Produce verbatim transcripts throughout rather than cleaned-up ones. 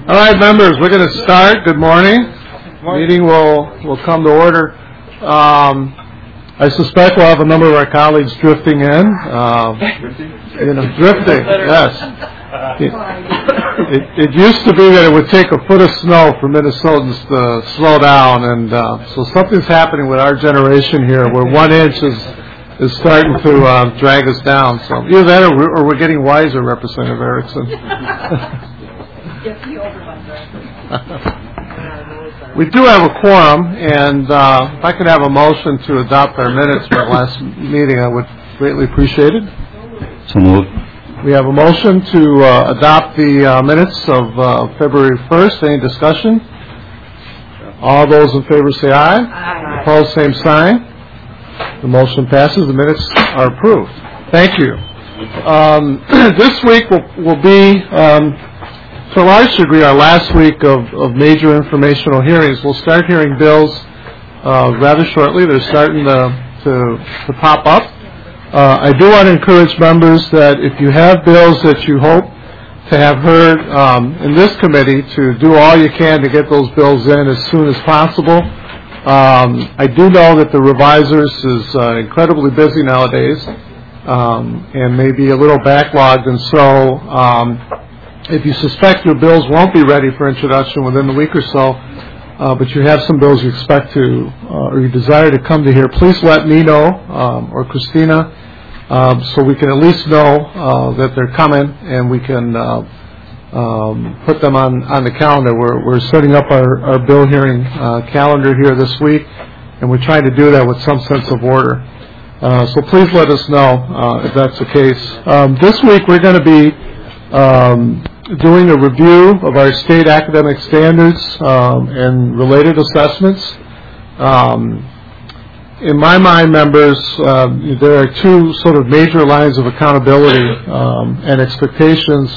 All right, members, we're going to start. Good morning. morning. Meeting will will come to order. Um, I suspect we'll have a number of our colleagues drifting in. Uh, you know, drifting. Yes. It, it, it used to be that it would take a foot of snow for Minnesotans to slow down, and uh, so something's happening with our generation here, where one inch is is starting to uh, drag us down. So either that, or we're, or we're getting wiser, Representative Erickson. We do have a quorum, and uh, if I could have a motion to adopt our minutes from our last meeting, I would greatly appreciate it. So moved. We have a motion to uh, adopt the uh, minutes of uh, February first. Any discussion? All those in favor say aye. Aye. Opposed, same sign. The motion passes. The minutes are approved. Thank you. Um, this week will, will be, um, to a large degree, our last week of, of major informational hearings. We'll start hearing bills uh, rather shortly. They're starting to, to, to pop up. Uh, I do want to encourage members that if you have bills that you hope to have heard um, in this committee, to do all you can to get those bills in as soon as possible. Um, I do know that the revisers is uh, incredibly busy nowadays um, and may be a little backlogged, and so um, if you suspect your bills won't be ready for introduction within the week or so, uh, but you have some bills you expect to uh, or you desire to come to here, please let me know um, or Christina um, so we can at least know uh, that they're coming, and we can uh, Um, put them on, on the calendar. We're, we're setting up our, our bill hearing uh, calendar here this week, and we're trying to do that with some sense of order. Uh, so please let us know uh, if that's the case. Um, this week we're going to be um, doing a review of our state academic standards um, and related assessments. Um, in my mind, members, uh, there are two sort of major lines of accountability um, and expectations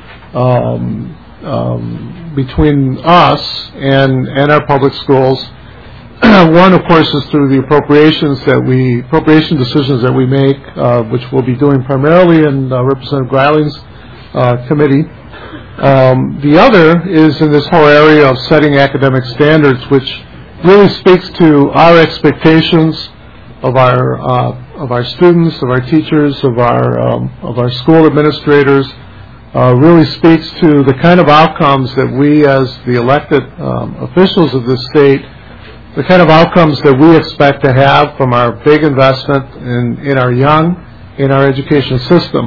Um, um, between us and, and our public schools. One, of course, is through the appropriations that we, appropriation decisions that we make, uh, which we'll be doing primarily in uh, Representative Greiling's uh, committee. Um, the other is in this whole area of setting academic standards, which really speaks to our expectations of our uh, of our students, of our teachers, of our um, of our school administrators. Uh, really speaks to the kind of outcomes that we as the elected um, officials of this state, the kind of outcomes that we expect to have from our big investment in, in our young, in our education system.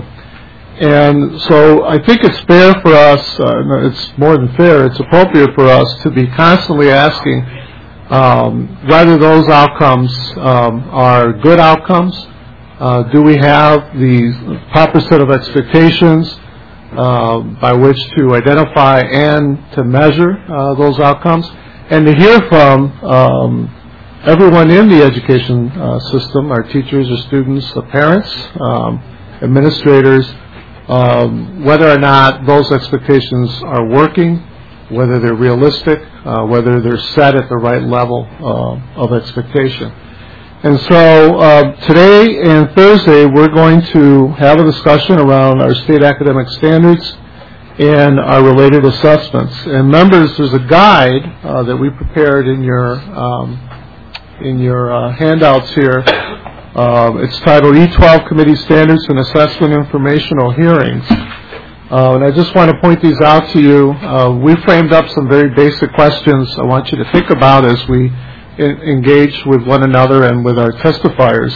And so I think it's fair for us, uh, it's more than fair, it's appropriate for us to be constantly asking um, whether those outcomes um, are good outcomes. Uh, do we have the proper set of expectations Uh, by which to identify and to measure uh, those outcomes, and to hear from um, everyone in the education uh, system, our teachers, our students, the parents, um, administrators, um, whether or not those expectations are working, whether they're realistic, uh, whether they're set at the right level uh, of expectation. And so uh, today and Thursday we're going to have a discussion around our state academic standards and our related assessments. And members, there's a guide uh, that we prepared in your um, in your uh, handouts here. Uh, it's titled E twelve Committee Standards and Assessment Informational Hearings. Uh, and I just want to point these out to you. Uh, we framed up some very basic questions I want you to think about as we engage with one another and with our testifiers.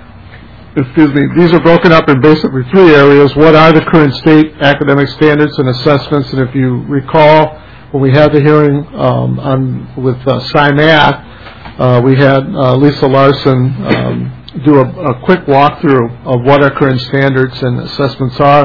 Excuse me. These are broken up in basically three areas. What are the current state academic standards and assessments? And if you recall, when we had the hearing um, on with uh, SciMath, uh, we had uh, Lisa Larson um, do a, a quick walkthrough of what our current standards and assessments are.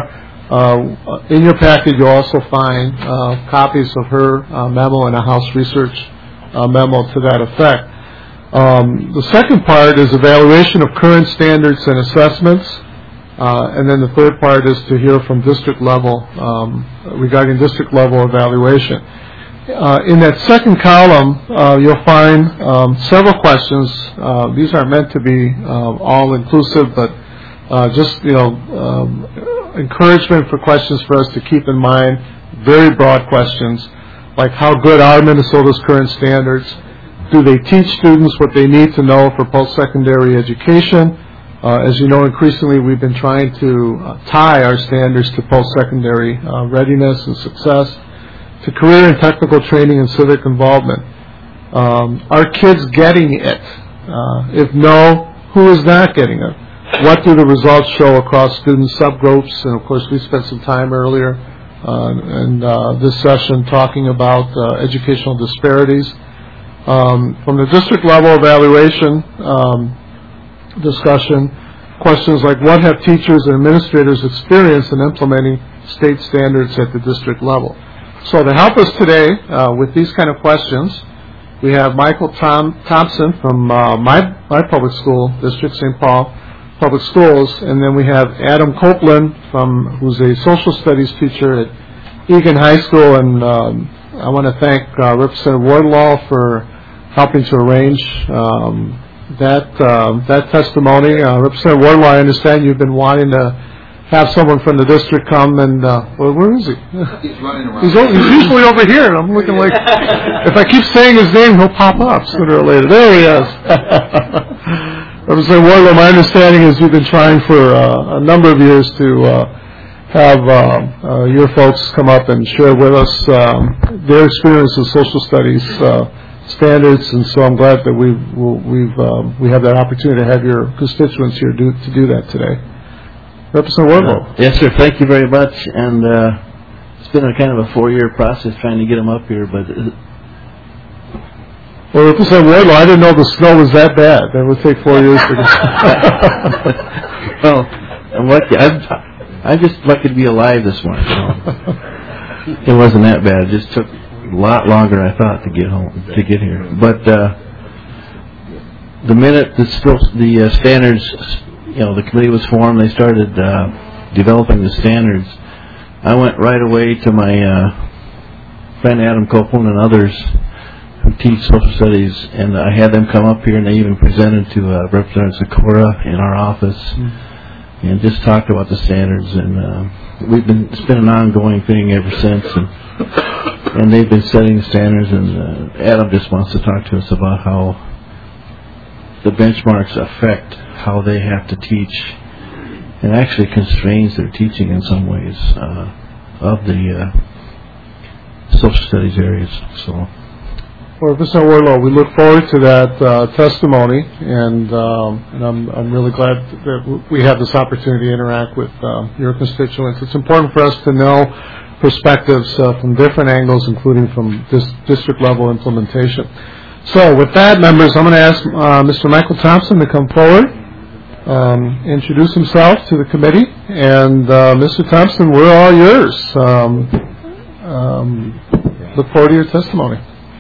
Uh, in your packet, you'll also find uh, copies of her uh, memo and a House research Uh, memo to that effect. Um, the second part is evaluation of current standards and assessments, uh, and then the third part is to hear from district level um, regarding district level evaluation. Uh, in that second column, uh, you'll find um, several questions. Uh, these aren't meant to be uh, all inclusive, but uh, just you know um, encouragement for questions for us to keep in mind. Very broad questions. like how good are Minnesota's current standards? Do they teach students what they need to know for post-secondary education? Uh, as you know, increasingly we've been trying to uh, tie our standards to post-secondary uh, readiness and success, to career and technical training and civic involvement. Um, are kids getting it? Uh, if no, who is not getting it? What do the results show across student subgroups? And of course, we spent some time earlier uh, in uh, this session talking about uh, educational disparities. Um, from the district level evaluation um, discussion, questions like what have teachers and administrators experienced in implementing state standards at the district level? So to help us today uh, with these kind of questions, we have Michael Tom, Thompson from uh, my, my public school district, Saint Paul Public Schools, and then we have Adam Copeland, from who's a social studies teacher at Egan High School, and um, I want to thank uh, Representative Wardlaw for helping to arrange um, that uh, that testimony. Uh, Representative Wardlaw, I understand you've been wanting to have someone from the district come, and uh, well, where is he? He's running around. He's, he's usually over here, and I'm looking like, if I keep saying his name, he'll pop up sooner or later. There he is. Representative Wardlaw, my understanding is you've been trying for uh, a number of years to uh, have uh, uh, your folks come up and share with us um, their experience with social studies uh, standards, and so I'm glad that we've we've um, we have that opportunity to have your constituents here do, to do that today. Representative Wardlaw. Uh, yes, sir. Thank you very much. And uh, it's been a kind of a four-year process trying to get them up here, but. Uh, Well, Representative Wardlaw, I didn't know the snow was that bad. That would take four years to get. Well, I'm lucky. I'm, I'm just lucky to be alive this morning. So. It wasn't that bad. It just took a lot longer than I thought to get home, to get here. But uh, the minute the, still, the uh, standards, you know, the committee was formed, they started uh, developing the standards. I went right away to my uh, friend Adam Copeland and others who teach social studies, and I had them come up here, and they even presented to uh, Representative Sikora in our office, mm-hmm. and just talked about the standards. And uh, we've been it's been an ongoing thing ever since, and and they've been setting standards. And uh, Adam just wants to talk to us about how the benchmarks affect how they have to teach, and actually constrains their teaching in some ways uh, of the uh, social studies areas. So. Well, Representative Wardlaw, we look forward to that uh, testimony, and um, and I'm I'm really glad that we have this opportunity to interact with uh, your constituents. It's important for us to know perspectives uh, from different angles, including from this district level implementation. So, with that, members, I'm going to ask uh, Mister Michael Thompson to come forward, um, introduce himself to the committee, and uh, Mister Thompson, we're all yours. Um, um, look forward to your testimony.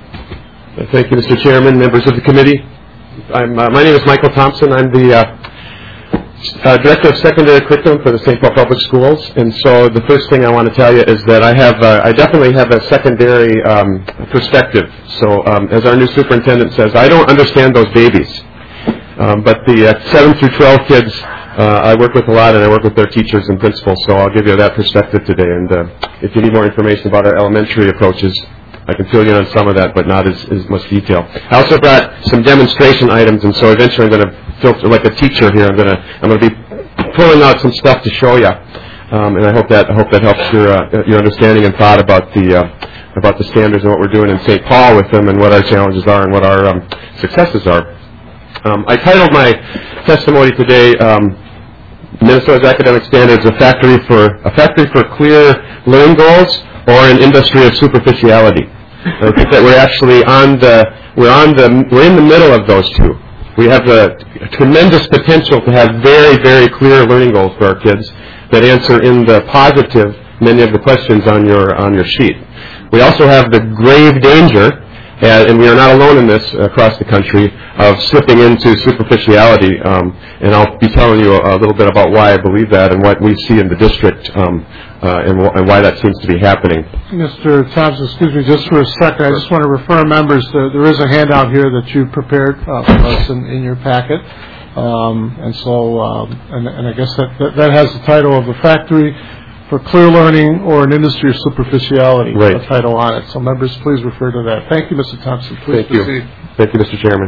Thank you, Mister Chairman, members of the committee. I'm, uh, my name is Michael Thompson. I'm the uh, uh, Director of Secondary Curriculum for the Saint Paul Public Schools. And so the first thing I want to tell you is that I have, uh, I definitely have a secondary um, perspective. So um, as our new superintendent says, I don't understand those babies. Um, but the uh, seven through twelve kids, uh, I work with a lot, and I work with their teachers and principals. So I'll give you that perspective today. And uh, if you need more information about our elementary approaches, I can fill you in on some of that, but not as, as much detail. I also brought some demonstration items, and so eventually I'm going to filter like a teacher here. I'm going to I'm going to be pulling out some stuff to show you, um, and I hope that I hope that helps your uh, your understanding and thought about the uh, about the standards and what we're doing in Saint Paul with them, and what our challenges are and what our um, successes are. Um, I titled my testimony today, um, "Minnesota's Academic Standards: A Factory for a Factory for Clear Learning Goals, or an Industry of Superficiality." I think that we're actually on the we're on the we're in the middle of those two. We have a, a tremendous potential to have very very clear learning goals for our kids that answer in the positive many of the questions on your on your sheet. We also have the grave danger, and, and we are not alone in this across the country, of slipping into superficiality. Um, and I'll be telling you a, a little bit about why I believe that and what we see in the district. Um, Uh, and, w- and why that seems to be happening. Mister Thompson, excuse me just for a second. I just want to refer members to, there is a handout here that you prepared uh, for us in, in your packet. Um, and so, um, and, and I guess that, that, that has the title of "A Factory for clear learning or an industry of superficiality, Right. a title on it. So members, please refer to that. Thank you, Mister Thompson. Please Thank you. proceed. Thank you, Mister Chairman.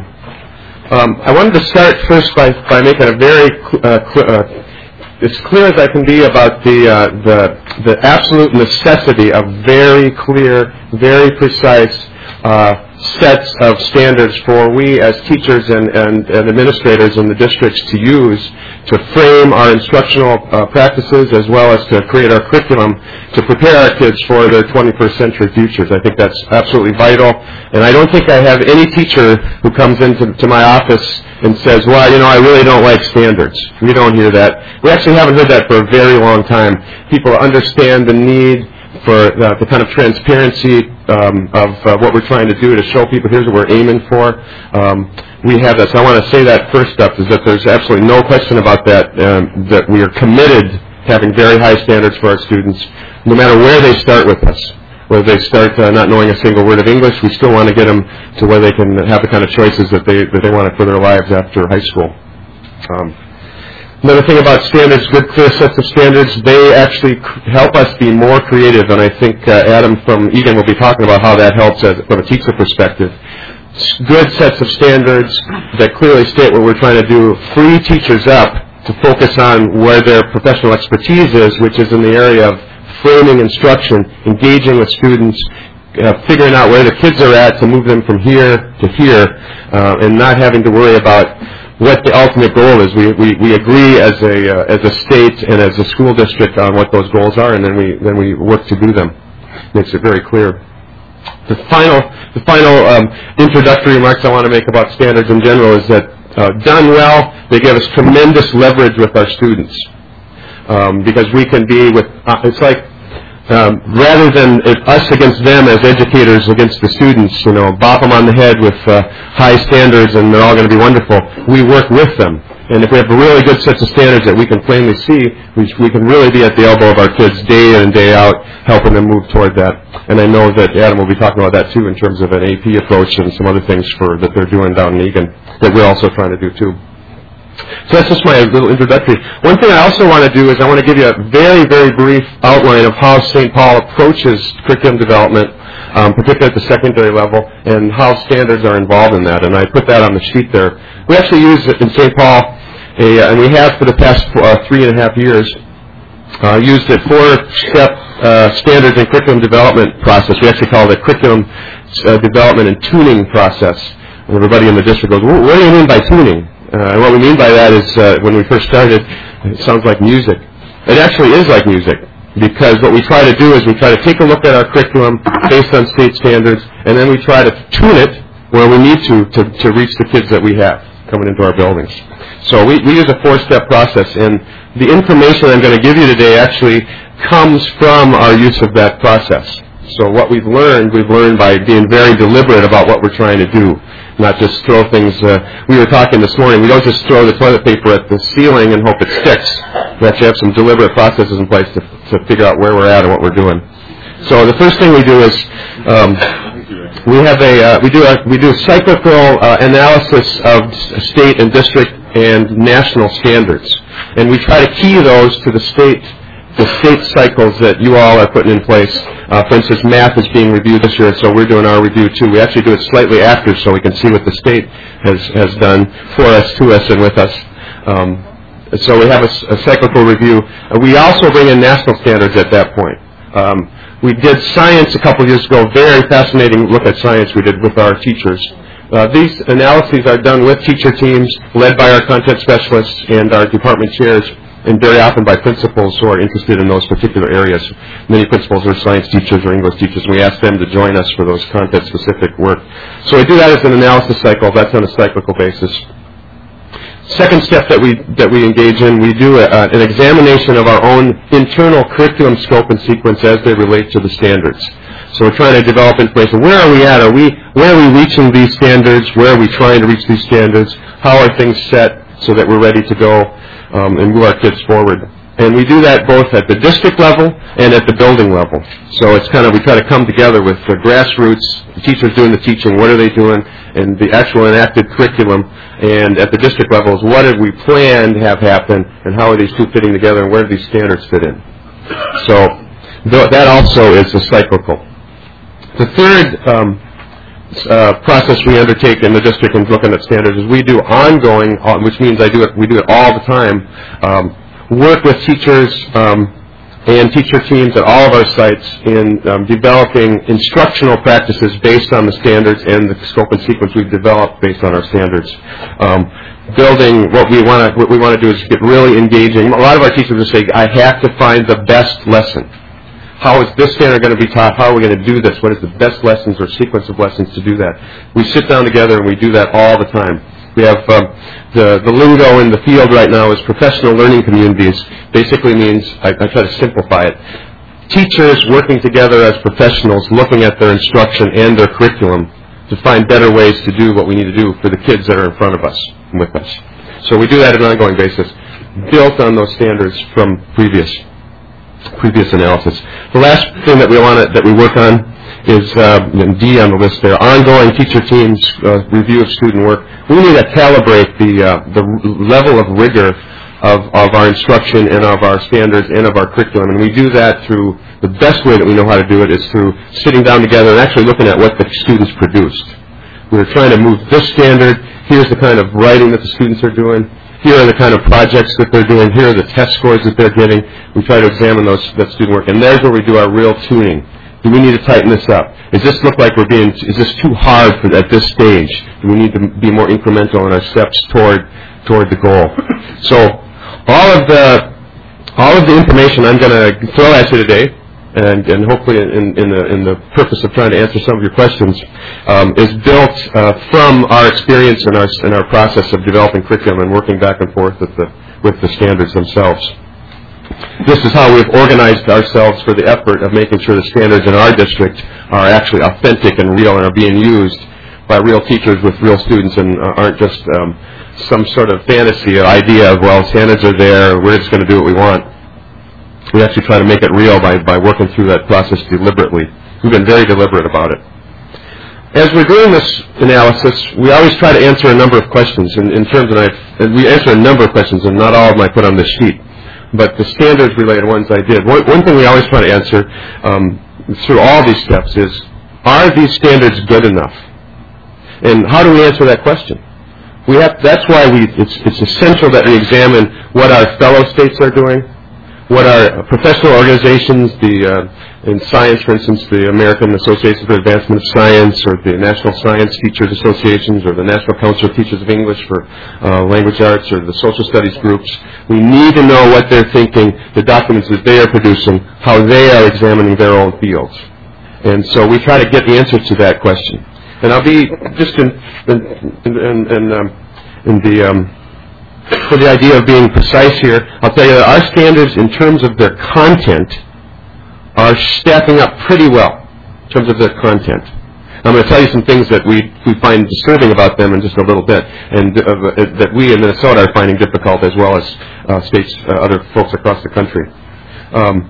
Um, I wanted to start first by, by making a very cl- uh, cl- uh, as clear as I can be about the, uh, the the absolute necessity of very clear, very precise uh, sets of standards for we as teachers and, and, and administrators in the districts to use to frame our instructional uh, practices as well as to create our curriculum to prepare our kids for their twenty-first century futures. I think that's absolutely vital. And I don't think I have any teacher who comes into to my office and says, well, you know, I really don't like standards. We don't hear that. We actually haven't heard that for a very long time. People understand the need for uh, the kind of transparency um, of uh, what we're trying to do to show people here's what we're aiming for. Um, we have that. So I want to say that first up is that there's absolutely no question about that, um, that we are committed to having very high standards for our students, no matter where they start with us. Whether they start uh, not knowing a single word of English, we still want to get them to where they can have the kind of choices that they that they want for their lives after high school. Um, Another thing about standards, good clear sets of standards, they actually help us be more creative, and I think uh, Adam from Egan will be talking about how that helps as, from a teacher perspective. Good sets of standards that clearly state what we're trying to do free teachers up to focus on where their professional expertise is, which is in the area of framing instruction, engaging with students, uh, figuring out where the kids are at to move them from here to here, uh, and not having to worry about what the ultimate goal is. We we, we agree as a uh, as a state and as a school district on what those goals are, and then we then we work to do them. Makes it very clear. The final the final um, introductory remarks I want to make about standards in general is that uh, done well, they give us tremendous leverage with our students, um, because we can be with. Uh, it's like. Um, rather than it, us against them as educators against the students, you know, bop them on the head with uh, high standards and they're all going to be wonderful. We work with them. And if we have really good sets of standards that we can plainly see, we, we can really be at the elbow of our kids day in and day out, helping them move toward that. And I know that Adam will be talking about that too in terms of an A P approach and some other things for that they're doing down in Egan that we're also trying to do too. So that's just my little introductory. One thing I also want to do is I want to give you a very, very brief outline of how Saint Paul approaches curriculum development, um, particularly at the secondary level, and how standards are involved in that. And I put that on the sheet there. We actually use it in Saint Paul, a, and we have for the past uh, three and a half years, uh, used a four-step uh, standards and curriculum development process. We actually call it a curriculum uh, development and tuning process. And everybody in the district goes, what do you mean by tuning? Uh, and what we mean by that is, uh, when we first started, it sounds like music. It actually is like music, because what we try to do is we try to take a look at our curriculum based on state standards, and then we try to tune it where we need to to, to reach the kids that we have coming into our buildings. So we, we use a four-step process, and the information I'm going to give you today actually comes from our use of that process. So what we've learned, we've learned by being very deliberate about what we're trying to do. Not just throw things, uh, we were talking this morning, we don't just throw the toilet paper at the ceiling and hope it sticks. We actually have some deliberate processes in place to, to figure out where we're at and what we're doing. So the first thing we do is, um, we have a, uh, we do a, we do a cyclical uh, analysis of state and district and national standards. And we try to key those to the state, the state cycles that you all are putting in place. Uh, for instance, math is being reviewed this year, so we're doing our review too. We actually do it slightly after so we can see what the state has, has done for us, to us, and with us. Um, so we have a, a cyclical review. Uh, we also bring in national standards at that point. Um, we did science a couple of years ago, very fascinating look at science we did with our teachers. Uh, these analyses are done with teacher teams led by our content specialists and our department chairs, and very often by principals who are interested in those particular areas. Many principals are science teachers or English teachers, and we ask them to join us for those content-specific work. So we do that as an analysis cycle. That's on a cyclical basis. Second step that we that we engage in, we do a, uh, an examination of our own internal curriculum scope and sequence as they relate to the standards. So we're trying to develop information. Where are we at? Are we where are we reaching these standards? Where are we trying to reach these standards? How are things set so that we're ready to go um, and move our kids forward? And we do that both at the district level and at the building level. So it's kind of, we try to come together with the grassroots, the teachers doing the teaching, what are they doing, and the actual enacted curriculum. And at the district levels, what have we planned to have happen, and how are these two fitting together, and where do these standards fit in? So th- that also is a cyclical. The third um, uh, process we undertake in the district in looking at standards is we do ongoing, uh, which means I do it. We do it all the time. Um, work with teachers um, and teacher teams at all of our sites in um, developing instructional practices based on the standards and the scope and sequence we've developed based on our standards. Um, building what we want to what we want to do is get really engaging. A lot of our teachers will say, "I have to find the best lesson. How is this standard going to be taught? How are we going to do this? What is the best lessons or sequence of lessons to do that?" We sit down together and we do that all the time. We have um, the, the lingo in the field right now is professional learning communities. Basically means, I, I try to simplify it, teachers working together as professionals looking at their instruction and their curriculum to find better ways to do what we need to do for the kids that are in front of us and with us. So we do that on an ongoing basis, built on those standards from previous previous analysis. The last thing that we want to, that we work on is uh, D on the list there. Ongoing teacher teams uh, review of student work. We need to calibrate the uh, the level of rigor of, of our instruction and of our standards and of our curriculum, and we do that through the best way that we know how to do it is through sitting down together and actually looking at what the students produced. We're trying to move this standard. Here's the kind of writing that the students are doing. Here are the kind of projects that they're doing. Here are the test scores that they're getting. We try to examine those that student work, and there's where we do our real tuning. Do we need to tighten this up? Does this look like we're being? Is this too hard for at this stage? Do we need to be more incremental in our steps toward toward the goal? So, all of the all of the information I'm going to throw at you today, and, and hopefully in, in the in the purpose of trying to answer some of your questions, um, is built uh, from our experience and our in our process of developing curriculum and working back and forth with the with the standards themselves. This is how we've organized ourselves for the effort of making sure the standards in our district are actually authentic and real and are being used by real teachers with real students and aren't just um, some sort of fantasy or idea of, well, standards are there, we're just going to do what we want. We actually try to make it real by, by working through that process deliberately. We've been very deliberate about it. As we're doing this analysis, we always try to answer a number of questions. In, in terms of, and we answer a number of questions, and not all of them I put on this sheet. But the standards-related ones I did. One, one thing we always try to answer um, through all these steps is, are these standards good enough? And how do we answer that question? We have. That's why we. It's, it's essential that we examine what our fellow states are doing, what our professional organizations, the uh, in science, for instance, the American Association for Advancement of Science, or the National Science Teachers Associations, or the National Council of Teachers of English for uh, Language Arts, or the Social Studies groups. We need to know what they're thinking, the documents that they are producing, how they are examining their own fields. And so we try to get the answer to that question. And I'll be just in, in, in, in, um, in the... Um, for the idea of being precise here, I'll tell you that our standards in terms of their content are stacking up pretty well in terms of their content. I'm going to tell you some things that we, we find disturbing about them in just a little bit, and uh, that we in Minnesota are finding difficult, as well as uh, states, uh, other folks across the country. Um,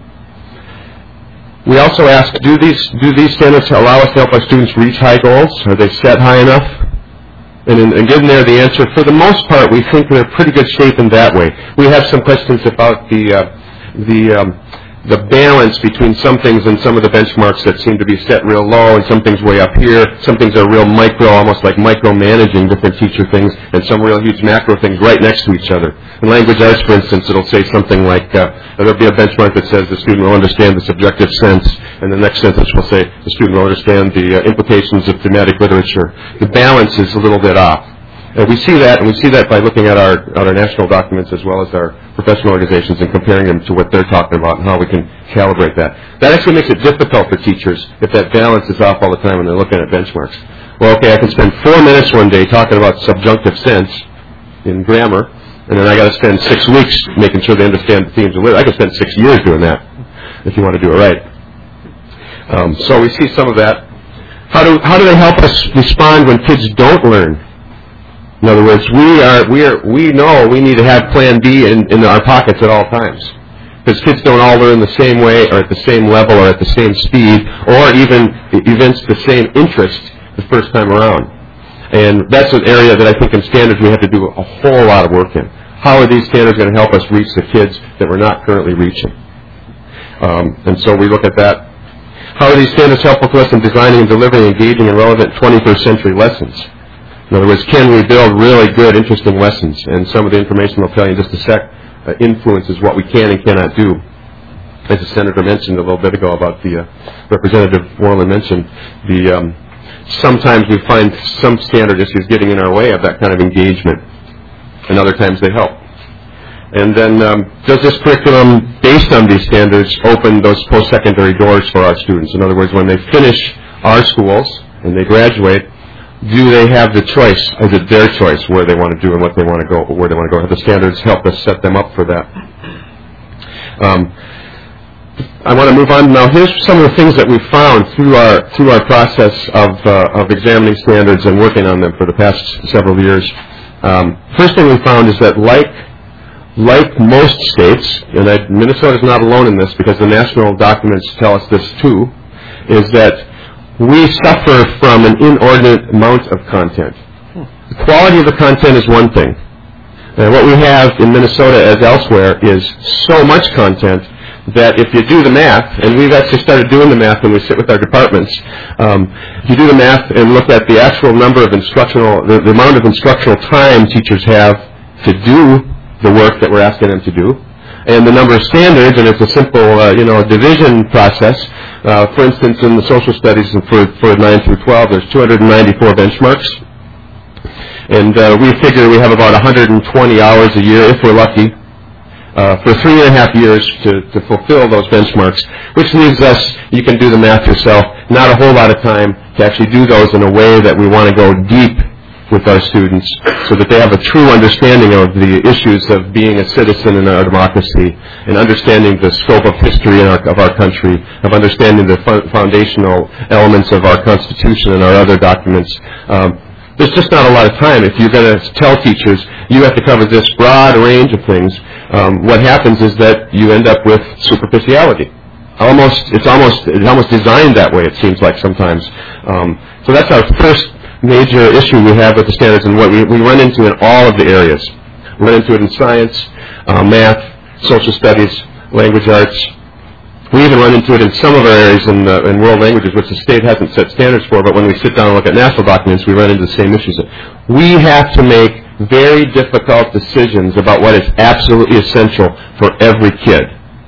we also ask, do these do these standards allow us to help our students reach high goals? Are they set high enough? And, in, and given there the answer, for the most part, we think they're in pretty good shape in that way. We have some questions about the uh, the um, the balance between some things and some of the benchmarks that seem to be set real low, and some things way up here. Some things are real micro, almost like micromanaging different teacher things, and some real huge macro things right next to each other. In language arts, for instance, it'll say something like, uh, there'll be a benchmark that says the student will understand the subjective sense, and the next sentence will say the student will understand the uh, implications of thematic literature. The balance is a little bit off. And we see that, and we see that by looking at our, at our national documents as well as our professional organizations and comparing them to what they're talking about and how we can calibrate that. That actually makes it difficult for teachers if that balance is off all the time when they're looking at benchmarks. Well, okay, I can spend four minutes one day talking about subjunctive sense in grammar, and then I got to spend six weeks making sure they understand the themes of literature. I can spend six years doing that if you want to do it right. Um, so we see some of that. How do how do they help us respond when kids don't learn? In other words, we are we are we know we need to have Plan B in, in our pockets at all times, because kids don't all learn the same way or at the same level or at the same speed or even evince the same interest the first time around. And that's an area that I think in standards we have to do a whole lot of work in. How are these standards going to help us reach the kids that we're not currently reaching? Um, and so we look at that. How are these standards helpful to us in designing and delivering engaging and relevant twenty-first century lessons? In other words, can we build really good, interesting lessons? And some of the information I'll tell you in just a sec uh, influences what we can and cannot do. As the senator mentioned a little bit ago about the uh, Representative Worland mentioned, the um, sometimes we find some standard issues getting in our way of that kind of engagement, and other times they help. And then um, does this curriculum, based on these standards, open those post-secondary doors for our students? In other words, when they finish our schools and they graduate, do they have the choice? Is it their choice where they want to do and what they want to go, where they want to go? Have the standards help us set them up for that? Um, I want to move on now. Here's some of the things that we've found through our through our process of uh, of examining standards and working on them for the past several years. Um, first thing we found is that like like most states, and I, Minnesota is not alone in this because the national documents tell us this too, is that we suffer from an inordinate amount of content. The quality of the content is one thing, and what we have in Minnesota as elsewhere is so much content that if you do the math, and we've actually started doing the math when we sit with our departments, um, if you do the math and look at the actual number of instructional, the, the amount of instructional time teachers have to do the work that we're asking them to do, and the number of standards, and it's a simple, uh, you know, division process. Uh, for instance, in the social studies for, for nine through twelve, there's two hundred ninety-four benchmarks, and uh, we figure we have about one hundred twenty hours a year, if we're lucky, uh, for three and a half years to, to fulfill those benchmarks, which leaves us, you can do the math yourself, not a whole lot of time to actually do those in a way that we want to go deep with our students so that they have a true understanding of the issues of being a citizen in our democracy and understanding the scope of history in our, of our country, of understanding the fo- foundational elements of our Constitution and our other documents. Um, there's just not a lot of time. If you're going to tell teachers you have to cover this broad range of things, um, what happens is that you end up with superficiality. Almost, it's almost, it's almost designed that way, it seems like sometimes. Um, so that's our first major issue we have with the standards, and what we, we run into in all of the areas. We run into it in science, uh, math, social studies, language arts. We even run into it in some of our areas in, uh, in world languages, which the state hasn't set standards for, but when we sit down and look at national documents, we run into the same issues. We have to make very difficult decisions about what is absolutely essential for every kid.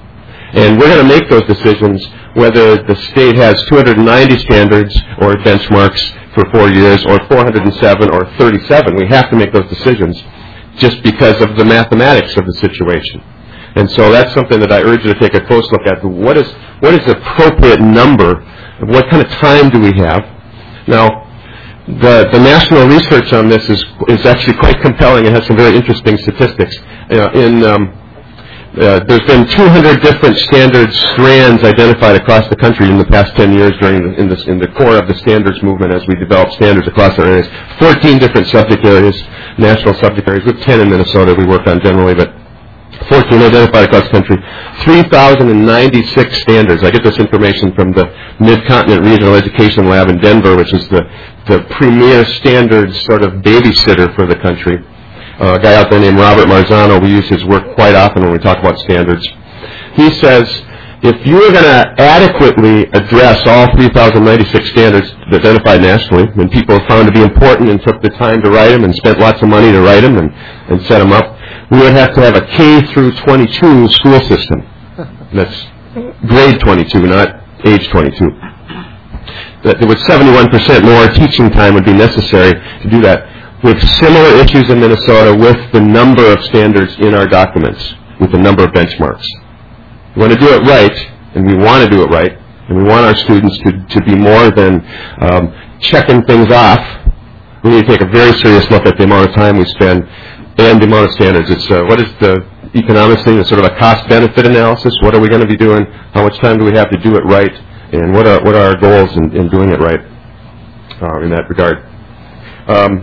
And we're going to make those decisions whether the state has two hundred ninety standards or benchmarks for four years or four hundred seven or thirty-seven. We have to make those decisions just because of the mathematics of the situation. And so that's something that I urge you to take a close look at. What is what is the appropriate number? What kind of time do we have? Now, the the national research on this is is actually quite compelling and has some very interesting statistics. Uh, in um, Uh, there's been two hundred different standards strands identified across the country in the past ten years during the, in, this, in the core of the standards movement as we develop standards across our areas. fourteen different subject areas, national subject areas, with ten in Minnesota we work on generally, but fourteen identified across the country. three thousand ninety-six standards. I get this information from the Mid-Continent Regional Education Lab in Denver, which is the, the premier standards sort of babysitter for the country. Uh, a guy out there named Robert Marzano, we use his work quite often when we talk about standards. He says, if you are going to adequately address all three thousand ninety-six standards identified nationally, and people are found to be important and took the time to write them and spent lots of money to write them and, and set them up, we would have to have a K through twenty-two school system. That's grade twenty-two, not age twenty-two. That there would seventy-one percent more teaching time would be necessary to do that. With similar issues in Minnesota with the number of standards in our documents, with the number of benchmarks. We want to do it right, and we want to do it right, and we want our students to, to be more than um, checking things off. We need to take a very serious look at the amount of time we spend and the amount of standards. It's uh, what is the economics thing? It's sort of a cost-benefit analysis. What are we going to be doing? How much time do we have to do it right? And what are what are our goals in, in doing it right uh, in that regard? Um,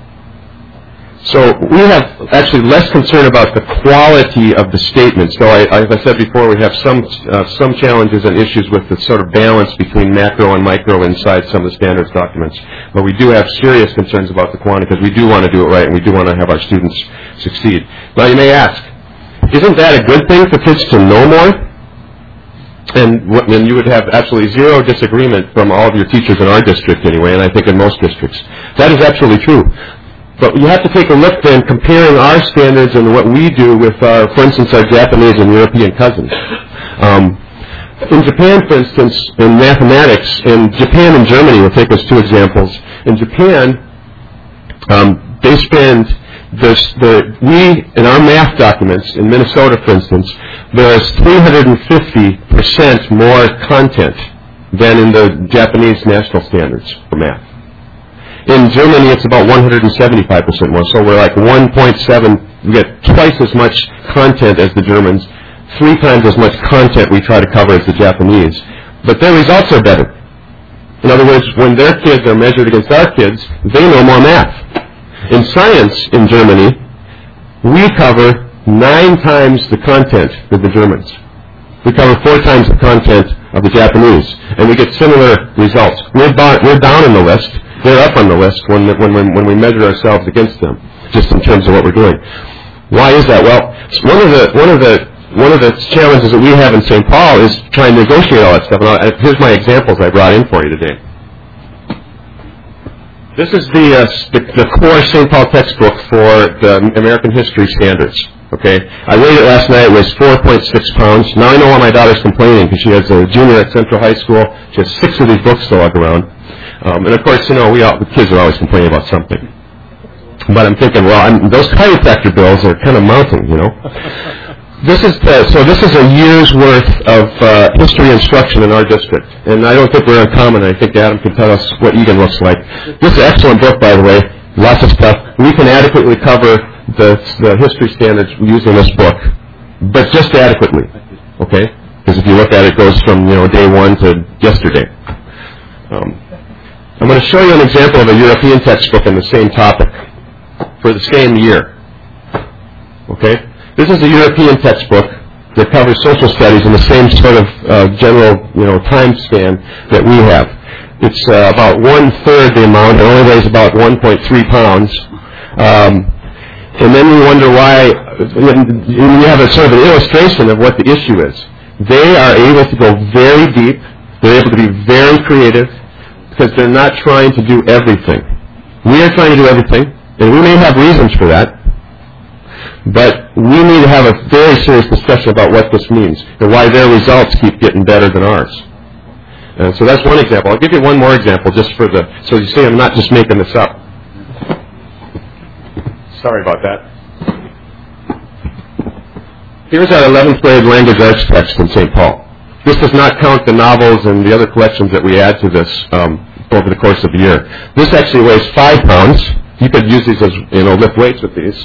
So we have actually less concern about the quality of the statements. Though, I, as I said before, we have some uh, some challenges and issues with the sort of balance between macro and micro inside some of the standards documents. But we do have serious concerns about the quantity because we do want to do it right and we do want to have our students succeed. Now, you may ask, isn't that a good thing for kids to know more? and, what, and you would have absolutely zero disagreement from all of your teachers in our district anyway, and I think in most districts. That is absolutely true. But you have to take a look then comparing our standards and what we do with, our, for instance, our Japanese and European cousins. Um, in Japan, for instance, in mathematics, in Japan and Germany, we'll take as two examples. In Japan, um, they spend, the, the, we, in our math documents, in Minnesota, for instance, there's three hundred fifty percent more content than in the Japanese national standards for math. In Germany, it's about one hundred seventy-five percent more, so we're like one point seven, we get twice as much content as the Germans, three times as much content we try to cover as the Japanese. But their results are better. In other words, when their kids are measured against our kids, they know more math. In science, in Germany, we cover nine times the content of the Germans. We cover four times the content of the Japanese, and we get similar results. We're, ba- we're down on the list. They're up on the list when, when, when, when we measure ourselves against them, just in terms of what we're doing. Why is that? Well, one of the one of the one of the challenges that we have in Saint Paul is trying to negotiate all that stuff. And I'll, here's my examples I brought in for you today. This is the, uh, the, the core Saint Paul textbook for the American History Standards. Okay, I weighed it last night. It was four point six pounds. Now I know why my daughter's complaining because she has a junior at Central High School. She has six of these books to lug around, um, and of course, you know, we all, the kids are always complaining about something. But I'm thinking, well, I'm, those chiropractor bills are kind of mounting, you know. This is the, so this is a year's worth of uh, history instruction in our district, and I don't think we're uncommon. I think Adam can tell us what Egan looks like. This is an excellent book, by the way. Lots of stuff. We can adequately cover the, the history standards using this book, but just adequately, okay? Because if you look at it, it goes from, you know, day one to yesterday. Um, I'm going to show you an example of a European textbook on the same topic for the same year, okay? This is a European textbook that covers social studies in the same sort of uh, general, you know, time span that we have. It's uh, about one-third the amount. It only weighs about one point three pounds. Um, and then we wonder why, we have a sort of an illustration of what the issue is. They are able to go very deep. They're able to be very creative because they're not trying to do everything. We are trying to do everything, and we may have reasons for that. But we need to have a very serious discussion about what this means and why their results keep getting better than ours. And so that's one example. I'll give you one more example just for the, so you see I'm not just making this up. Sorry about that. Here's our eleventh grade language arts text in Saint Paul. This does not count the novels and the other collections that we add to this um, over the course of the year. This actually weighs five pounds. You could use these as, you know, lift weights with these.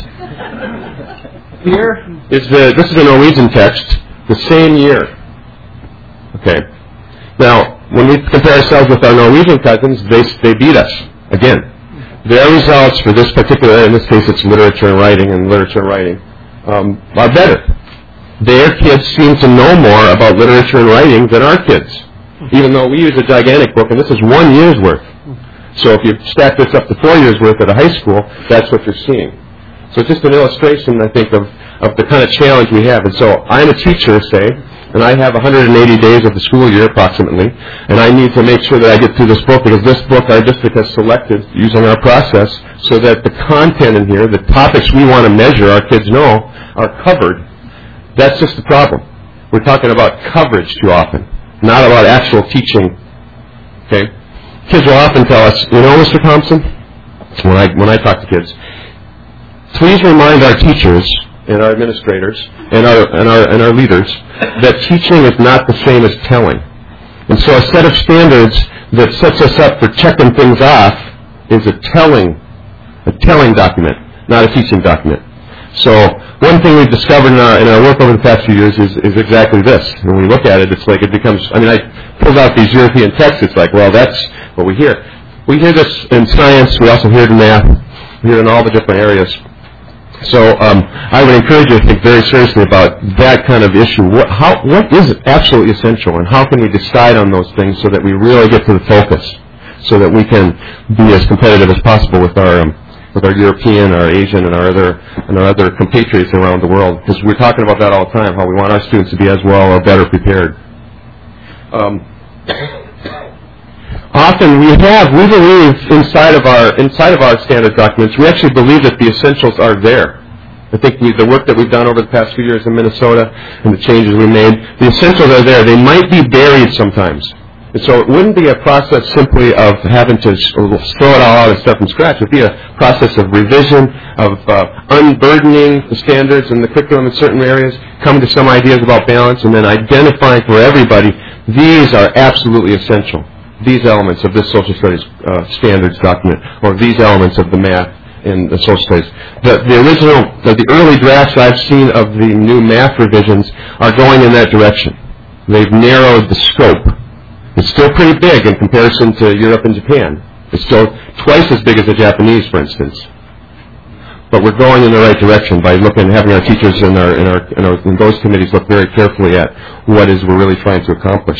Here is the, this is the Norwegian text, the same year. Okay. Now, when we compare ourselves with our Norwegian cousins, they, they beat us, again. Their results for this particular, in this case it's literature and writing and literature and writing, um, are better. Their kids seem to know more about literature and writing than our kids, even though we use a gigantic book, and this is one year's worth. So if you stack this up to four years' worth at a high school, that's what you're seeing. So it's just an illustration, I think, of, of the kind of challenge we have. And so I'm a teacher, say, and I have one hundred eighty days of the school year approximately, and I need to make sure that I get through this book because this book our district has selected using our process so that the content in here, the topics we want to measure our kids know, are covered. That's just the problem. We're talking about coverage too often, not about actual teaching. Okay? Kids will often tell us, you know, Mister Thompson, when I when I talk to kids, please remind our teachers and our administrators and our and our and our leaders that teaching is not the same as telling. And so a set of standards that sets us up for checking things off is a telling a telling document, not a teaching document. So one thing we've discovered in our in our work over the past few years is, is exactly this. When we look at it, it's like it becomes, I mean, I pulled out these European texts, it's like, well, that's what we hear. We hear this in science, we also hear it in math, we hear it in all the different areas. So um, I would encourage you to think very seriously about that kind of issue. What, how, what is absolutely essential, and how can we decide on those things so that we really get to the focus, so that we can be as competitive as possible with our um, with our European, our Asian, and our other and our other compatriots around the world? Because we're talking about that all the time, how we want our students to be as well or better prepared. Um, often we have, we believe inside of our inside of our standard documents, we actually believe that the essentials are there. I think we, the work that we've done over the past few years in Minnesota and the changes we made, the essentials are there. They might be buried sometimes. And so it wouldn't be a process simply of having to throw it all out and start from scratch. It would be a process of revision, of uh, unburdening the standards and the curriculum in certain areas, coming to some ideas about balance, and then identifying for everybody, these are absolutely essential. These elements of this social studies uh, standards document, or these elements of the math in the social studies. The, the original, the, the early drafts I've seen of the new math revisions are going in that direction. They've narrowed the scope. It's still pretty big in comparison to Europe and Japan. It's still twice as big as the Japanese, for instance. But we're going in the right direction by looking, having our teachers and our, and our, and our, and those committees look very carefully at what is we're really trying to accomplish.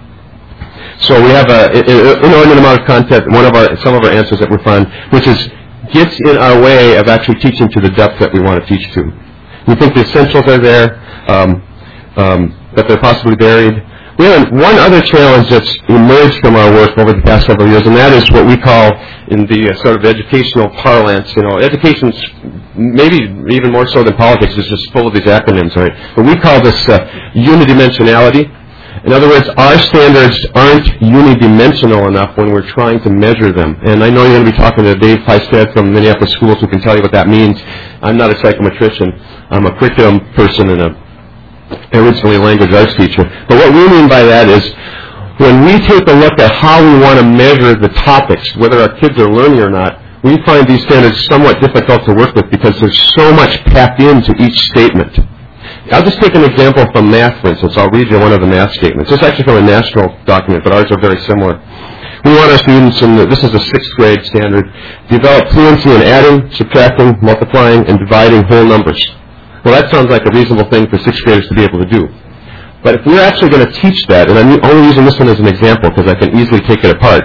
So we have a, an inordinate amount of content. One of our, some of our answers that we found, which is gets in our way of actually teaching to the depth that we want to teach to. We think the essentials are there, um, um, that they're possibly buried. We have one other challenge that's emerged from our work over the past several years, and that is what we call, in the uh, sort of educational parlance, you know, education's maybe even more so than politics is just full of these acronyms, right? But we call this uh, unidimensionality. In other words, our standards aren't unidimensional enough when we're trying to measure them. And I know you're going to be talking to Dave Heisted from Minneapolis Schools who can tell you what that means. I'm not a psychometrician. I'm a curriculum person and a originally a language arts teacher. But what we mean by that is when we take a look at how we want to measure the topics, whether our kids are learning or not, we find these standards somewhat difficult to work with because there's so much packed into each statement. I'll just take an example from math, for instance. I'll read you one of the math statements. This is actually from a national document, but ours are very similar. We want our students, in the, this is a sixth grade standard, develop fluency in adding, subtracting, multiplying, and dividing whole numbers. Well, that sounds like a reasonable thing for sixth graders to be able to do. But if we're actually going to teach that, and I'm only using this one as an example because I can easily take it apart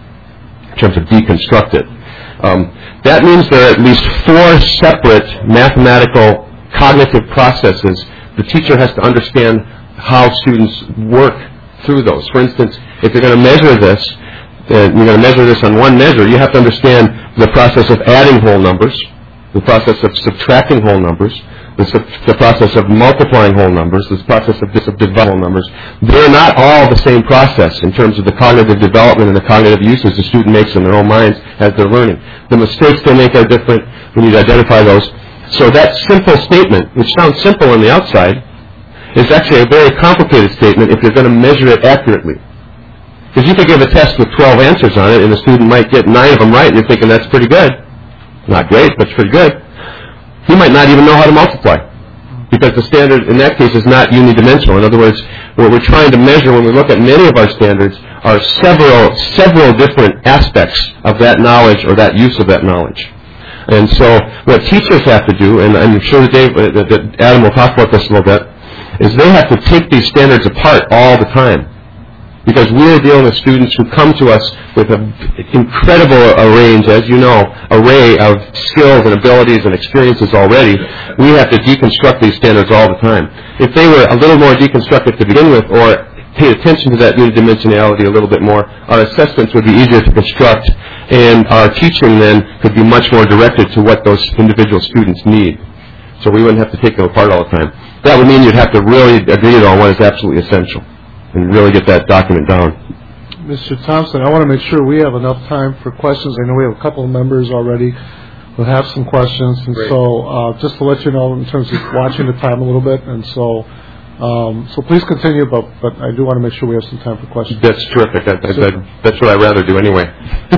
in terms of deconstruct it, um, that means there are at least four separate mathematical cognitive processes. The teacher has to understand how students work through those. For instance, if you're going to measure this, uh, you're going to measure this on one measure, you have to understand the process of adding whole numbers, the process of subtracting whole numbers, the, sub- the process of multiplying whole numbers, the process of, of dividing whole numbers. They're not all the same process in terms of the cognitive development and the cognitive uses the student makes in their own minds as they're learning. The mistakes they make are different. We need to identify those. So that simple statement, which sounds simple on the outside, is actually a very complicated statement if you're going to measure it accurately. Because you could give a test with twelve answers on it, and the student might get nine of them right, and you're thinking that's pretty good. Not great, but it's pretty good. He might not even know how to multiply, because the standard in that case is not unidimensional. In other words, what we're trying to measure when we look at many of our standards are several, several different aspects of that knowledge or that use of that knowledge. And so what teachers have to do, and I'm sure that, Dave, uh, that Adam will talk about this a little bit, is they have to take these standards apart all the time. Because we're dealing with students who come to us with an incredible range, as you know, array of skills and abilities and experiences already. We have to deconstruct these standards all the time. If they were a little more deconstructed to begin with, or paid attention to that unidimensionality a little bit more, our assessments would be easier to construct, and our teaching then could be much more directed to what those individual students need. So we wouldn't have to take them apart all the time. That would mean you'd have to really agree on what is absolutely essential and really get that document down. Mister Thompson, I want to make sure we have enough time for questions. I know we have a couple of members already who have some questions, and Great. so uh, just to let you know in terms of watching the time a little bit, and so um, so please continue, but but I do want to make sure we have some time for questions. That's terrific. That, that, that, that's what I'd rather do anyway.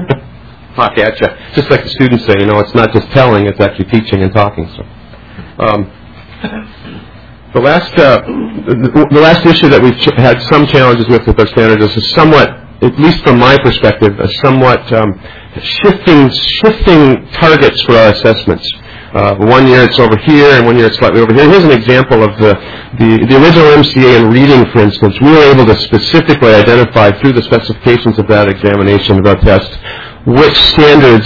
Talk at you. Just like the students say, you know, it's not just telling, it's actually teaching and talking. So, um, the last uh, the, the last issue that we've ch- had some challenges with with our standards is a somewhat, at least from my perspective, a somewhat um, shifting shifting targets for our assessments. Uh, one year it's over here, and one year it's slightly over here. Here's an example of the, the, the original M C A in reading, for instance. We were able to specifically identify through the specifications of that examination, of our test, which standards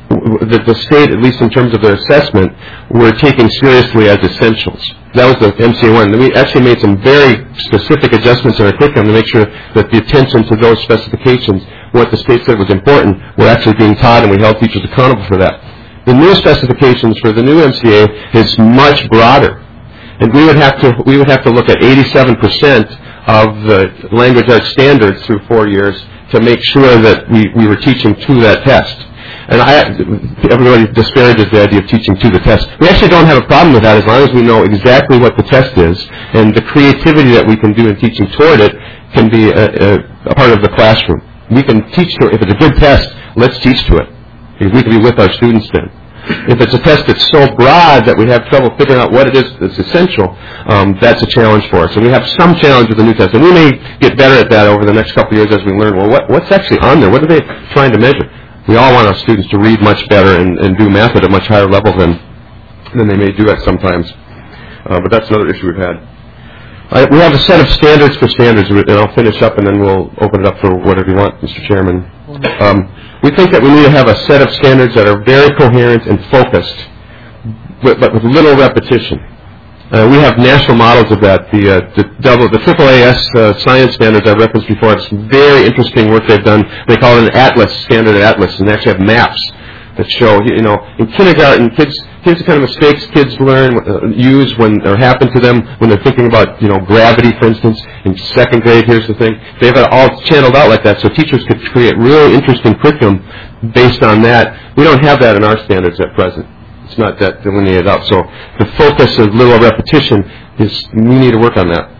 that the state, at least in terms of their assessment, were taking seriously as essentials. That was the M C A one. And we actually made some very specific adjustments in our curriculum to make sure that the attention to those specifications, what the state said was important, were actually being taught, and we held teachers accountable for that. The new specifications for the new M C A is much broader, and we would have to we would have to look at eighty-seven percent of the language arts standards through four years to make sure that we, we were teaching to that test. And I, everybody disparages the idea of teaching to the test. We actually don't have a problem with that as long as we know exactly what the test is, and the creativity that we can do in teaching toward it can be a, a, a part of the classroom. We can teach to it. If it's a good test, let's teach to it, because we can be with our students then. If it's a test that's so broad that we have trouble figuring out what it is that's essential, um, that's a challenge for us. And we have some challenge with the new test. And we may get better at that over the next couple of years as we learn, well, what, what's actually on there? What are they trying to measure? We all want our students to read much better and, and do math at a much higher level than, than they may do at sometimes. Uh, but that's another issue we've had. I, we have a set of standards for standards, and I'll finish up and then we'll open it up for whatever you want, Mister Chairman. Um, we think that we need to have a set of standards that are very coherent and focused, but, but with little repetition. Uh, we have national models of that. The, uh, the, double, the triple A S uh, science standards I referenced before, it's very interesting work they've done. They call it an atlas, standard atlas, and they actually have maps that show, you know, in kindergarten, kids, here's the kind of mistakes kids learn, uh, use when, or happen to them when they're thinking about, you know, gravity, for instance. In second grade, here's the thing. They have it all channeled out like that, so teachers could create really interesting curriculum based on that. We don't have that in our standards at present. It's not that delineated out. So the focus of little repetition is, we need to work on that.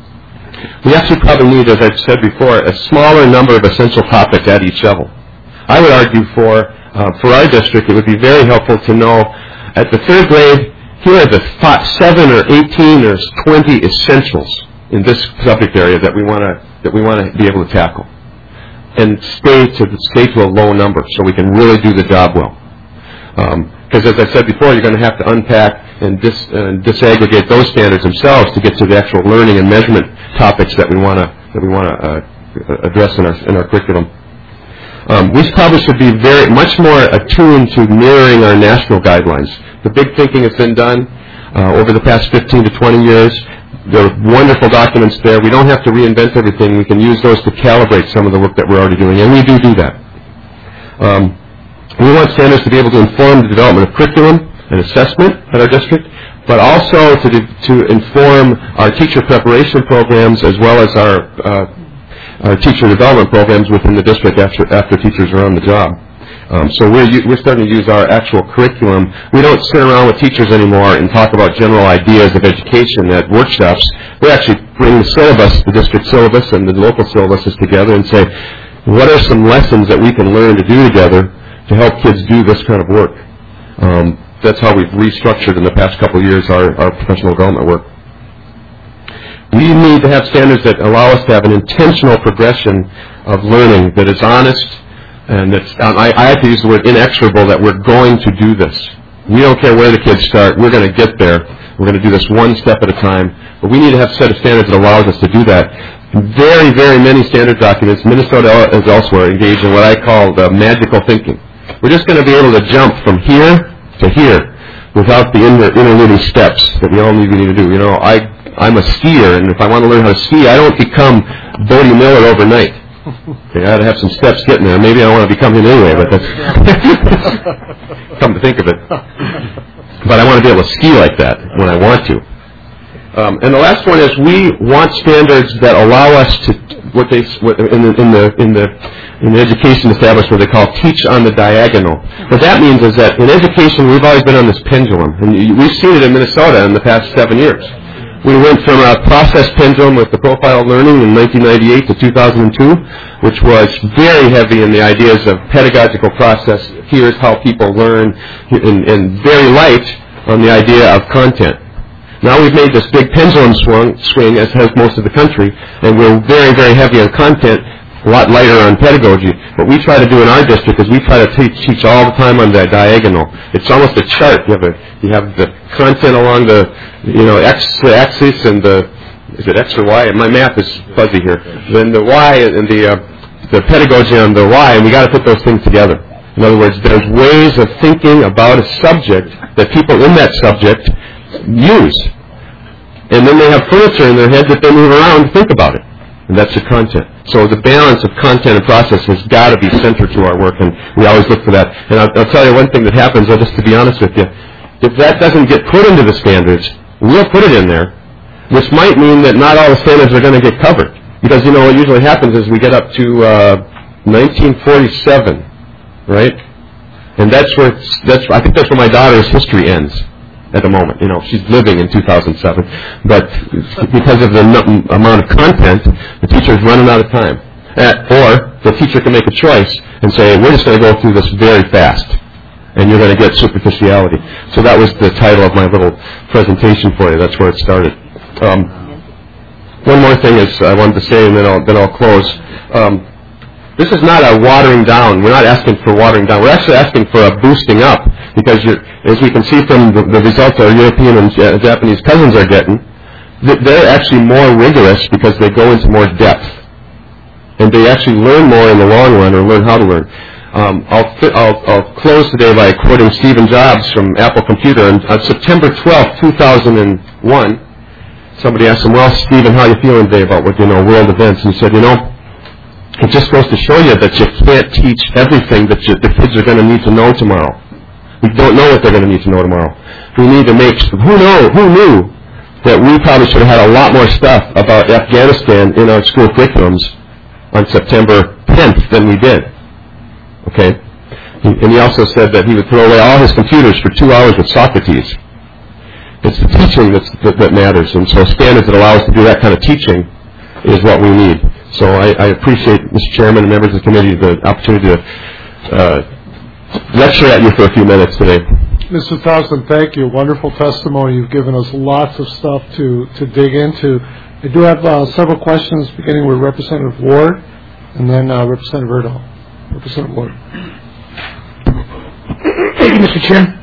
We actually probably need, as I've said before, a smaller number of essential topics at each level. I would argue for, uh, for our district, it would be very helpful to know at the third grade, here are the five, seven or eighteen or twenty essentials in this subject area that we want to that we want to be able to tackle, and stay to stay to a low number so we can really do the job well. Because um, as I said before, you're going to have to unpack and, dis, uh, disaggregate those standards themselves to get to the actual learning and measurement topics that we want to that we want to uh, address in our in our curriculum. Um, we probably should be very much more attuned to mirroring our national guidelines. The big thinking has been done uh, over the past fifteen to twenty years. There are wonderful documents there. We don't have to reinvent everything. We can use those to calibrate some of the work that we're already doing, and we do do that. Um, we want standards to be able to inform the development of curriculum and assessment at our district, but also to, de- to inform our teacher preparation programs as well as our uh, our teacher development programs within the district after after teachers are on the job. Um, so we're we're starting to use our actual curriculum. We don't sit around with teachers anymore and talk about general ideas of education at workshops. We actually bring the syllabus, the district syllabus and the local syllabuses together and say, what are some lessons that we can learn to do together to help kids do this kind of work? Um, that's how we've restructured in the past couple of years our, our professional development work. We need to have standards that allow us to have an intentional progression of learning that is honest and that's, um, I, I have to use the word inexorable, that we're going to do this. We don't care where the kids start. We're going to get there. We're going to do this one step at a time. But we need to have a set of standards that allows us to do that. Very, very many standard documents, Minnesota as elsewhere, engage in what I call the magical thinking. We're just going to be able to jump from here to here without the inter- interleading steps that we all need, we need to do. You know, I I'm a skier, and if I want to learn how to ski, I don't become Bodie Miller overnight. Okay, I got to have some steps getting there. Maybe I don't want to become him anyway, but that's come to think of it. But I want to be able to ski like that when I want to. Um, and the last one is we want standards that allow us to what they what, in the in the in the in the education establishment what they call teach on the diagonal. What that means is that in education we've always been on this pendulum, and we've seen it in Minnesota in the past seven years. We went from a process pendulum with the profile learning in nineteen ninety-eight to two thousand two, which was very heavy in the ideas of pedagogical process. Here's how people learn, and, and very light on the idea of content. Now we've made this big pendulum swing, swing, as has most of the country, and we're very, very heavy on content, a lot lighter on pedagogy. What we try to do in our district is we try to teach, teach all the time on the diagonal. It's almost a chart. You have, a, you have the content along the, you know, x axis and the, is it X or Y? My math is fuzzy here. Then the Y and the, uh, the pedagogy on the Y, and we got to put those things together. In other words, there's ways of thinking about a subject that people in that subject use. And then they have furniture in their head that they move around to think about it. And that's the content. So the balance of content and process has got to be centered to our work, and we always look for that. And I'll, I'll tell you one thing that happens, just to be honest with you. If that doesn't get put into the standards, we'll put it in there, which might mean that not all the standards are going to get covered. Because, you know, what usually happens is we get up to uh, nineteen forty-seven, right? And that's where, that's, I think that's where my daughter's history ends at the moment. You know, she's living in two thousand seven. But because of the n- amount of content, the teacher's running out of time. Uh, or the teacher can make a choice and say, we're just going to go through this very fast. And you're going to get superficiality. So that was the title of my little presentation for you. That's where it started. Um, one more thing is I wanted to say, and then I'll, then I'll close. Um, this is not a watering down. We're not asking for watering down. We're actually asking for a boosting up, because you're, as we can see from the, the results our European and uh, Japanese cousins are getting, th- they're actually more rigorous because they go into more depth. And they actually learn more in the long run, or learn how to learn. Um, I'll, I'll, I'll close today by quoting Stephen Jobs from Apple Computer. On, on September twelfth, two thousand one, somebody asked him, well, Stephen, how are you feeling today about what, you know, world events? And he said, you know, it just goes to show you that you can't teach everything that you, the kids are going to need to know tomorrow. We don't know what they're going to need to know tomorrow. We need to make, who know, who knew that we probably should have had a lot more stuff about Afghanistan in our school curriculums on September tenth than we did. Okay? And he also said that he would throw away all his computers for two hours with Socrates. It's the teaching that's, that, that matters. And so standards that allow us to do that kind of teaching is what we need. So I, I appreciate, Mister Chairman and members of the committee, the opportunity to uh, lecture at you for a few minutes today. Mister Thompson, thank you. Wonderful testimony. You've given us lots of stuff to, to dig into. I do have uh, several questions, beginning with Representative Ward and then uh, Representative Erdahl. Representative Ward. Thank you, Mister Chair.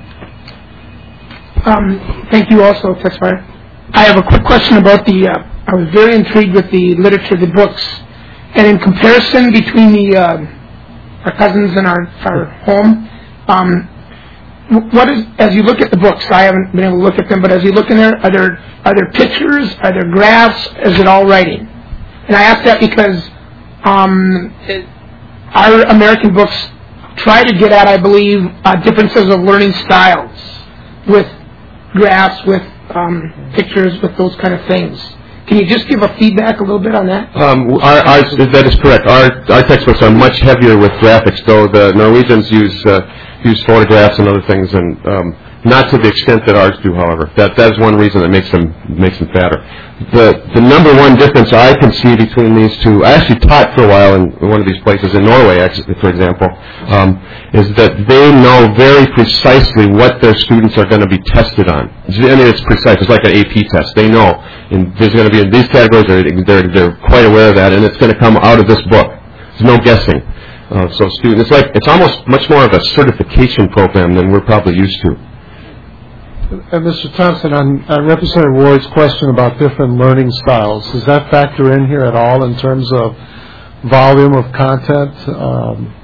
Um, thank you also, testifier. I have a quick question about the, uh, I was very intrigued with the literature, the books, and in comparison between the, uh, our cousins and our, our home, um, what is, as you look at the books, I haven't been able to look at them, but as you look in there, are there, are there pictures, are there graphs, is it all writing? And I ask that because, um, it, our American books try to get at, I believe, uh, differences of learning styles with graphs, with um, pictures, with those kind of things. Can you just give a feedback a little bit on that? Um, our, our, that is correct. Our, our textbooks are much heavier with graphics, though the Norwegians use uh, use photographs and other things, and um, not to the extent that ours do. However, that that is one reason that makes them makes them fatter. The the number one difference I can see between these two, I actually taught for a while in one of these places in Norway, actually, for example, um, is that they know very precisely what their students are going to be tested on. I mean, it's precise. It's like an A P test. They know, and there's going to be in these categories. They're they're, they're quite aware of that, and it's going to come out of this book. There's no guessing. Uh, so students, it's like it's almost much more of a certification program than we're probably used to. And Mister Thompson, on, on Representative Ward's question about different learning styles, does that factor in here at all in terms of volume of content? Um,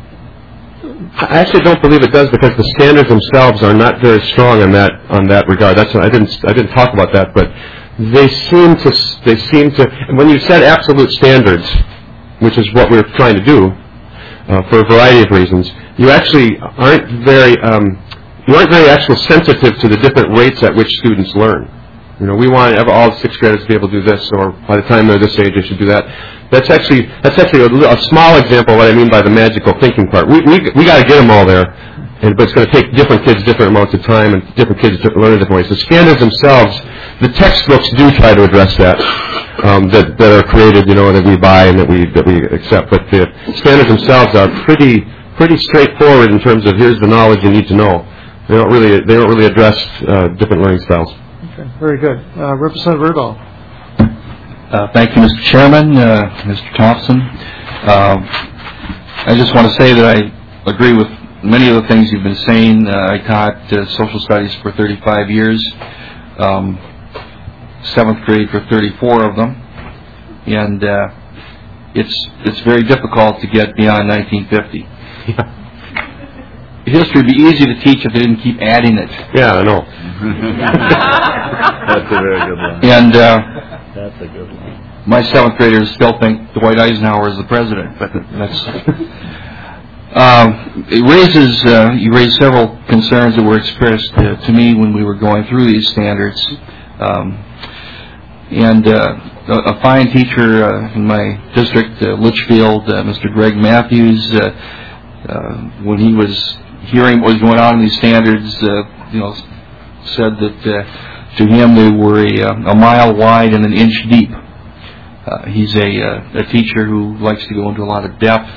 I actually don't believe it does, because the standards themselves are not very strong on that on that regard. That's I didn't I didn't talk about that, but they seem to they seem to. And when you set absolute standards, which is what we're trying to do uh, for a variety of reasons, you actually aren't very. Um, You aren't very actually sensitive to the different rates at which students learn. You know, we want all sixth graders to be able to do this, or by the time they're this age, they should do that. That's actually that's actually a, a small example of what I mean by the magical thinking part. We we we got to get them all there, and, but it's going to take different kids different amounts of time, and different kids learn in different ways. The standards themselves, the textbooks do try to address that, um, that that are created, you know, that we buy and that we that we accept. But the standards themselves are pretty pretty straightforward in terms of here's the knowledge you need to know. They don't really they don't really address uh, different learning styles. okay, very good. Uh, Representative Erdahl. Uh, thank you, Mister Chairman, uh, Mister Thompson. Uh, I just want to say that I agree with many of the things you've been saying. Uh, I taught uh, social studies for thirty-five years, um, seventh grade for thirty-four of them, and uh, it's it's very difficult to get beyond nineteen fifty. history would be easy to teach if they didn't keep adding it. Yeah, I know. That's a very good one. And uh, That's a good one. my seventh graders still think Dwight Eisenhower is the president, but that's. Um, it raises, uh, you raised several concerns that were expressed uh, to me when we were going through these standards. Um, and uh, a, a fine teacher uh, in my district, uh, Litchfield, uh, Mister Greg Matthews, uh, uh, when he was hearing what was going on in these standards, uh, you know, said that uh, to him they were a, a mile wide and an inch deep. Uh, he's a, uh, a teacher who likes to go into a lot of depth,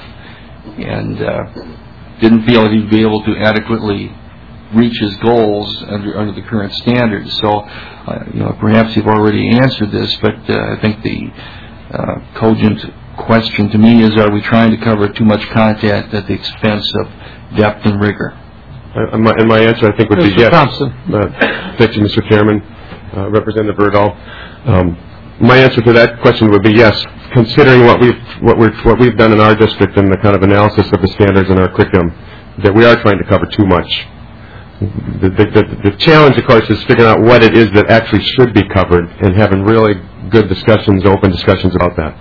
and uh, didn't feel that he'd be able to adequately reach his goals under under the current standards. So, uh, you know, perhaps you've already answered this, but uh, I think the uh, cogent question to me is: are we trying to cover too much content at the expense of depth and rigor? Uh, my, and my answer, I think, would Mister be yes. Thompson. Uh, thank you, Mister Chairman, uh, Representative Berdahl. Um, my answer to that question would be yes. Considering what we've what we've what we've done in our district and the kind of analysis of the standards in our curriculum, that we are trying to cover too much. The, the, the, the challenge, of course, is figuring out what it is that actually should be covered and having really good discussions, open discussions about that.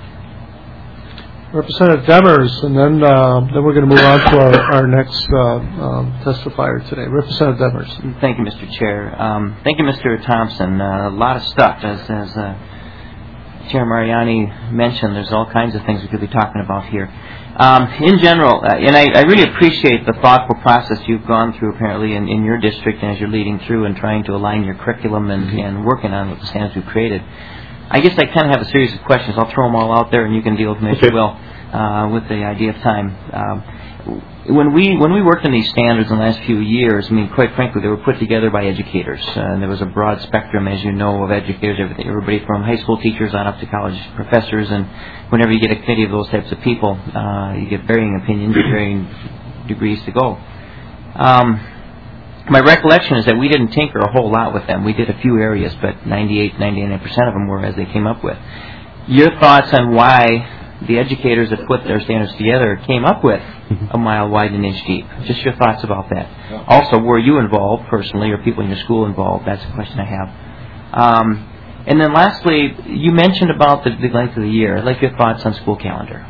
Representative Demers, and then uh, then we're going to move on to our, our next uh, um, testifier today. Representative Demers. Thank you, Mister Chair. Um, thank you, Mister Thompson. Uh, a lot of stuff, as, as uh, Chair Mariani mentioned. There's all kinds of things we could be talking about here. Um, in general, uh, and I, I really appreciate the thoughtful process you've gone through apparently in, in your district and as you're leading through and trying to align your curriculum and, and working on what the standards we've created. I guess I kind of have a series of questions. I'll throw them all out there and you can deal with them as okay. you will uh, with the idea of time. Um, When we when we worked on these standards in the last few years, I mean, quite frankly, they were put together by educators, uh, and there was a broad spectrum, as you know, of educators. Everything, everybody from high school teachers on up to college professors. And whenever you get a committee of those types of people, uh, you get varying opinions, varying degrees to go. Um, my recollection is that we didn't tinker a whole lot with them. We did a few areas, but ninety-eight, ninety-nine percent of them were as they came up with. Your thoughts on why the educators that put their standards together came up with a mile wide and an inch deep? Just your thoughts about that. Yeah. Also, were you involved personally, or people in your school involved? That's a question I have. Um, and then lastly, you mentioned about the, the length of the year. I'd like your thoughts on school calendar.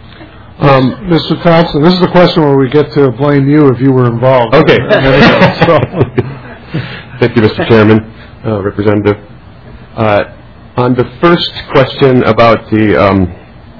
Um, Mister Thompson, this is the question where we get to blame you if you were involved. Okay. so. Thank you, Mister Chairman, uh, Representative. Uh, on the first question about the um,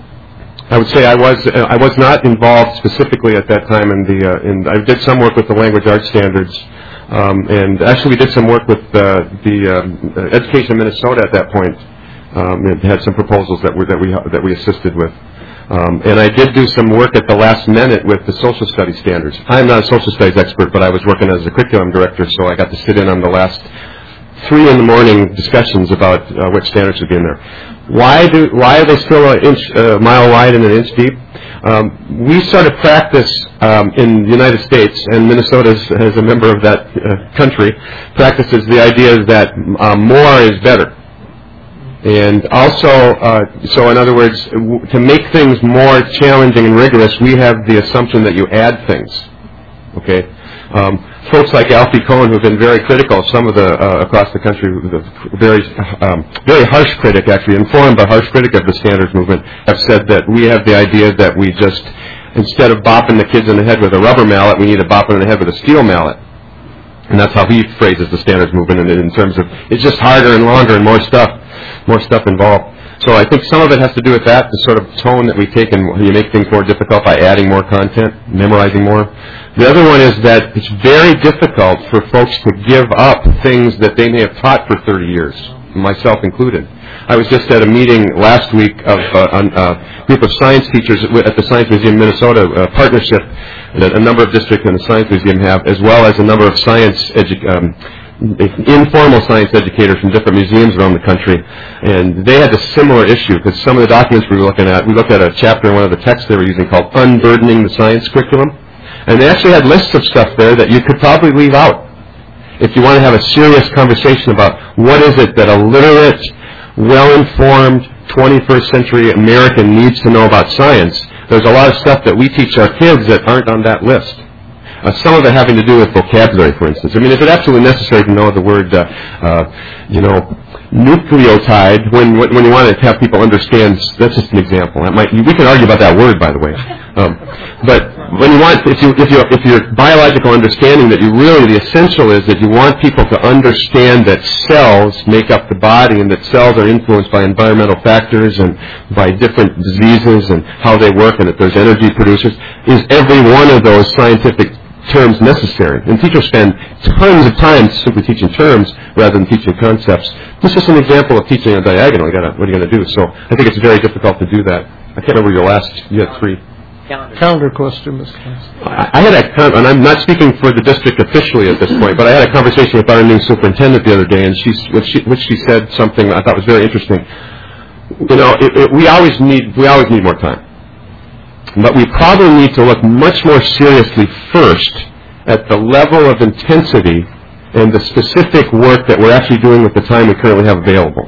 I would say I was uh, I was not involved specifically at that time in the uh, in I did some work with the language arts standards, um, and actually we did some work with uh, the um, Education Minnesota at that point. Um, and had some proposals that were that we that we assisted with, um, and I did do some work at the last minute with the social studies standards. I'm not a social studies expert, but I was working as a curriculum director, so I got to sit in on the last three in the morning discussions about uh, which standards should be in there. Why do why are they still an inch, a mile wide and an inch deep? Um, we started practice um, in the United States, and Minnesota, as a member of that uh, country, practices the idea that uh, more is better. And also, uh, so in other words, w- to make things more challenging and rigorous, we have the assumption that you add things. Okay. Um, folks like Alfie Cohen, who've been very critical, some of the uh, across the country, the very um, very harsh critic, actually informed but harsh critic of the standards movement, have said that we have the idea that we just, instead of bopping the kids in the head with a rubber mallet, we need to bop them in the head with a steel mallet. And that's how he phrases the standards movement in, in terms of it's just harder and longer and more stuff, more stuff involved. So I think some of it has to do with that, the sort of tone that we take and you make things more difficult by adding more content, memorizing more. The other one is that it's very difficult for folks to give up things that they may have taught for thirty years, myself included. I was just at a meeting last week of uh, a group of science teachers at the Science Museum Minnesota, a partnership that a number of districts in the Science Museum have, as well as a number of science edu- um, informal science educators from different museums around the country, and they had a similar issue because some of the documents we were looking at, we looked at a chapter in one of the texts they were using called Unburdening the Science Curriculum, and they actually had lists of stuff there that you could probably leave out if you want to have a serious conversation about what is it that a literate, well-informed twenty-first century American needs to know about science. There's a lot of stuff that we teach our kids that aren't on that list. Uh, some of it having to do with vocabulary, for instance. I mean, is it absolutely necessary to know the word, uh, uh, you know, nucleotide when when you want to have people understand? That's just an example. That might, we can argue about that word, by the way. Um, but when you want, if you if you if your biological understanding that you really the essential is that you want people to understand that cells make up the body and that cells are influenced by environmental factors and by different diseases and how they work and that there's energy producers. Is every one of those scientific terms necessary? And teachers spend tons of time simply teaching terms rather than teaching concepts. This is an example of teaching a diagonal. You gotta, what are you going to do? So I think it's very difficult to do that. I can't remember your last. You had three. Calendar. Calendar question, Mister Thompson. I, I had a, con- and I'm not speaking for the district officially at this point, but I had a conversation with our new superintendent the other day, and she, which she, which she said something I thought was very interesting. You know, it, it, we always need, we always need more time. But we probably need to look much more seriously first at the level of intensity and the specific work that we're actually doing with the time we currently have available.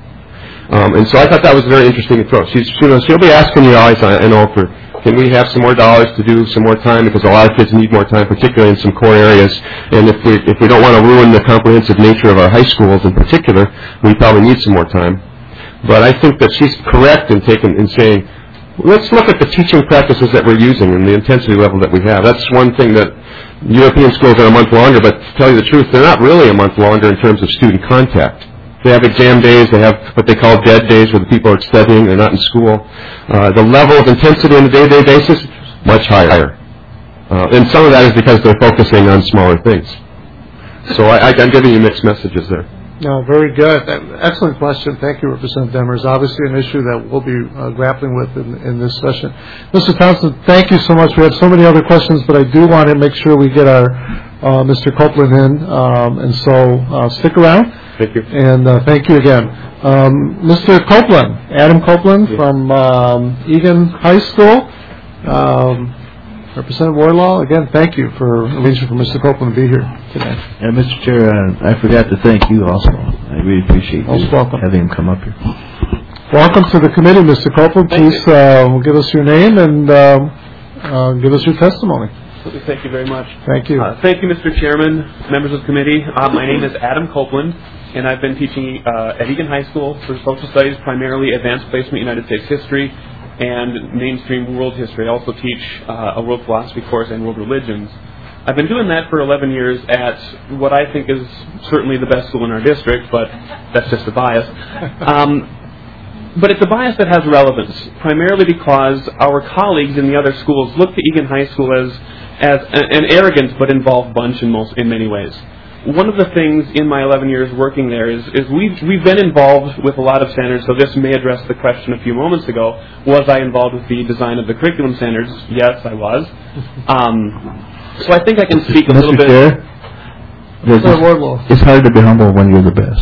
Um, and so I thought that was a very interesting approach. She's, you know, she'll be asking you always, I know, for can we have some more dollars to do some more time, because a lot of kids need more time, particularly in some core areas. And if we if we don't want to ruin the comprehensive nature of our high schools in particular, we probably need some more time. But I think that she's correct in taking in saying, let's look at the teaching practices that we're using and the intensity level that we have. That's one thing that European schools are a month longer, but to tell you the truth, they're not really a month longer in terms of student contact. They have exam days, they have what they call dead days where the people are studying, they're not in school. Uh, the level of intensity on a day-to-day basis, much higher. Uh, and some of that is because they're focusing on smaller things. So I, I, I'm giving you mixed messages there. No, very good. Excellent question. Thank you, Representative Demers. Obviously an issue that we'll be uh, grappling with in, in this session. Mister Thompson, thank you so much. We have so many other questions, but I do want to make sure we get our uh, Mister Copeland in. Um, and so uh, stick around. Thank you. And uh, thank you again. Um, Mister Copeland, Adam Copeland yes. from um, Egan High School. Um, Representative Wardlaw, again, thank you for arranging for Mister Copeland to be here today. And Mister Chair, uh, I forgot to thank you also. I really appreciate Most you welcome. having him come up here. Welcome to the committee, Mister Copeland. Thank Please uh, give us your name and uh, uh, give us your testimony. Thank you very much. Thank you. Uh, thank you, Mister Chairman, members of the committee. Uh, my name is Adam Copeland, and I've been teaching uh, at Egan High School for social studies, primarily advanced placement United States history and mainstream world history. I also teach uh, a world philosophy course and world religions. I've been doing that for eleven years at what I think is certainly the best school in our district, but that's just a bias. Um, but it's a bias that has relevance, primarily because our colleagues in the other schools look to Egan High School as as an arrogant but involved bunch in most in many ways. One of the things in my eleven years working there is, is we've, we've been involved with a lot of standards, so this may address the question a few moments ago. Was I involved with the design of the curriculum standards? Yes, I was. Um, so I think I can speak a little bit... Chair, it's hard to be humble when you're the best.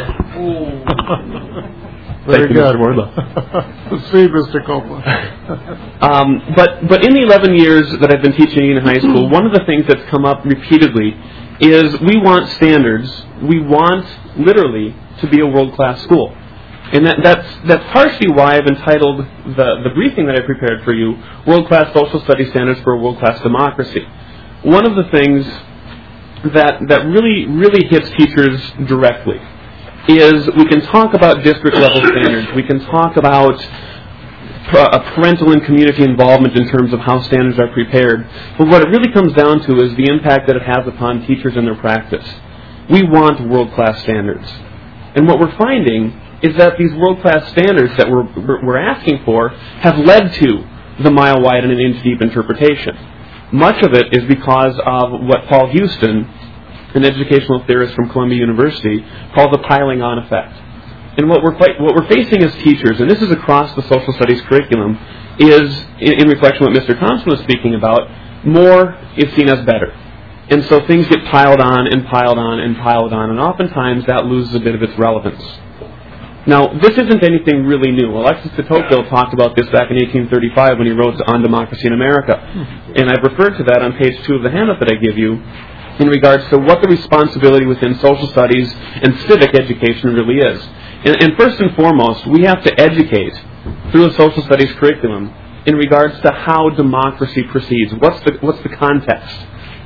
Very Thank you, good. Mister Wardlaw. See, Mister Copeland. um, but, but in the eleven years that I've been teaching in high school, one of the things that's come up repeatedly is we want standards. We want, literally, to be a world-class school. And that, that's, that's partially why I've entitled the, the briefing that I prepared for you, World-Class Social Studies Standards for a World-Class Democracy. One of the things that, that really, really hits teachers directly is we can talk about district-level standards. We can talk about a parental and community involvement in terms of how standards are prepared. But what it really comes down to is the impact that it has upon teachers and their practice. We want world-class standards. And what we're finding is that these world-class standards that we're, we're asking for have led to the mile-wide and an inch-deep interpretation. Much of it is because of what Paul Houston, an educational theorist from Columbia University, calls the piling-on effect. And what we're what we're facing as teachers, and this is across the social studies curriculum, is, in, in reflection of what Mister Thompson was speaking about, more is seen as better. And so things get piled on and piled on and piled on, and oftentimes that loses a bit of its relevance. Now, this isn't anything really new. Alexis de Tocqueville talked about this back in eighteen thirty-five when he wrote On Democracy in America. And I've referred to that on page two of the handout that I give you in regards to what the responsibility within social studies and civic education really is. And, and first and foremost, we have to educate through a social studies curriculum in regards to how democracy proceeds. What's the, what's the context?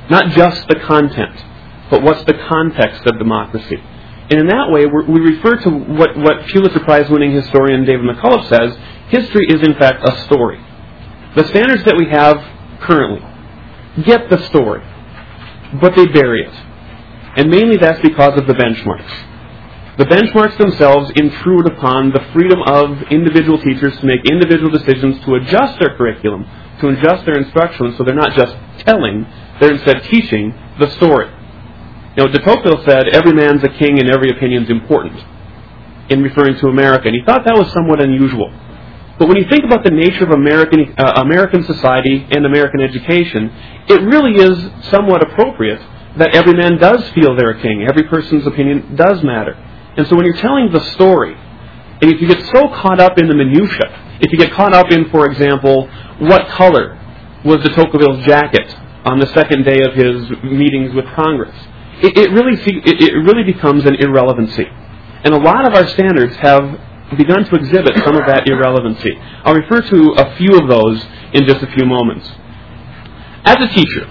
not just the content, but what's the context of democracy. And in that way, we're, we refer to what, what Pulitzer Prize-winning historian David McCullough says, history is in fact a story. The standards that we have currently get the story, but they bury it. And mainly that's because of the benchmarks. The benchmarks themselves intrude upon the freedom of individual teachers to make individual decisions to adjust their curriculum, to adjust their instruction, so they're not just telling, they're instead teaching the story. You know, de Tocqueville said, every man's a king and every opinion's important, in referring to America, and he thought that was somewhat unusual. But when you think about the nature of American, uh, American society and American education, it really is somewhat appropriate that every man does feel they're a king. Every person's opinion does matter. And so when you're telling the story, and if you get so caught up in the minutiae, if you get caught up in, for example, what color was de Tocqueville's jacket on the second day of his meetings with Congress, it, it really see, it, it really becomes an irrelevancy. And a lot of our standards have begun to exhibit some of that irrelevancy. I'll refer to a few of those in just a few moments. As a teacher,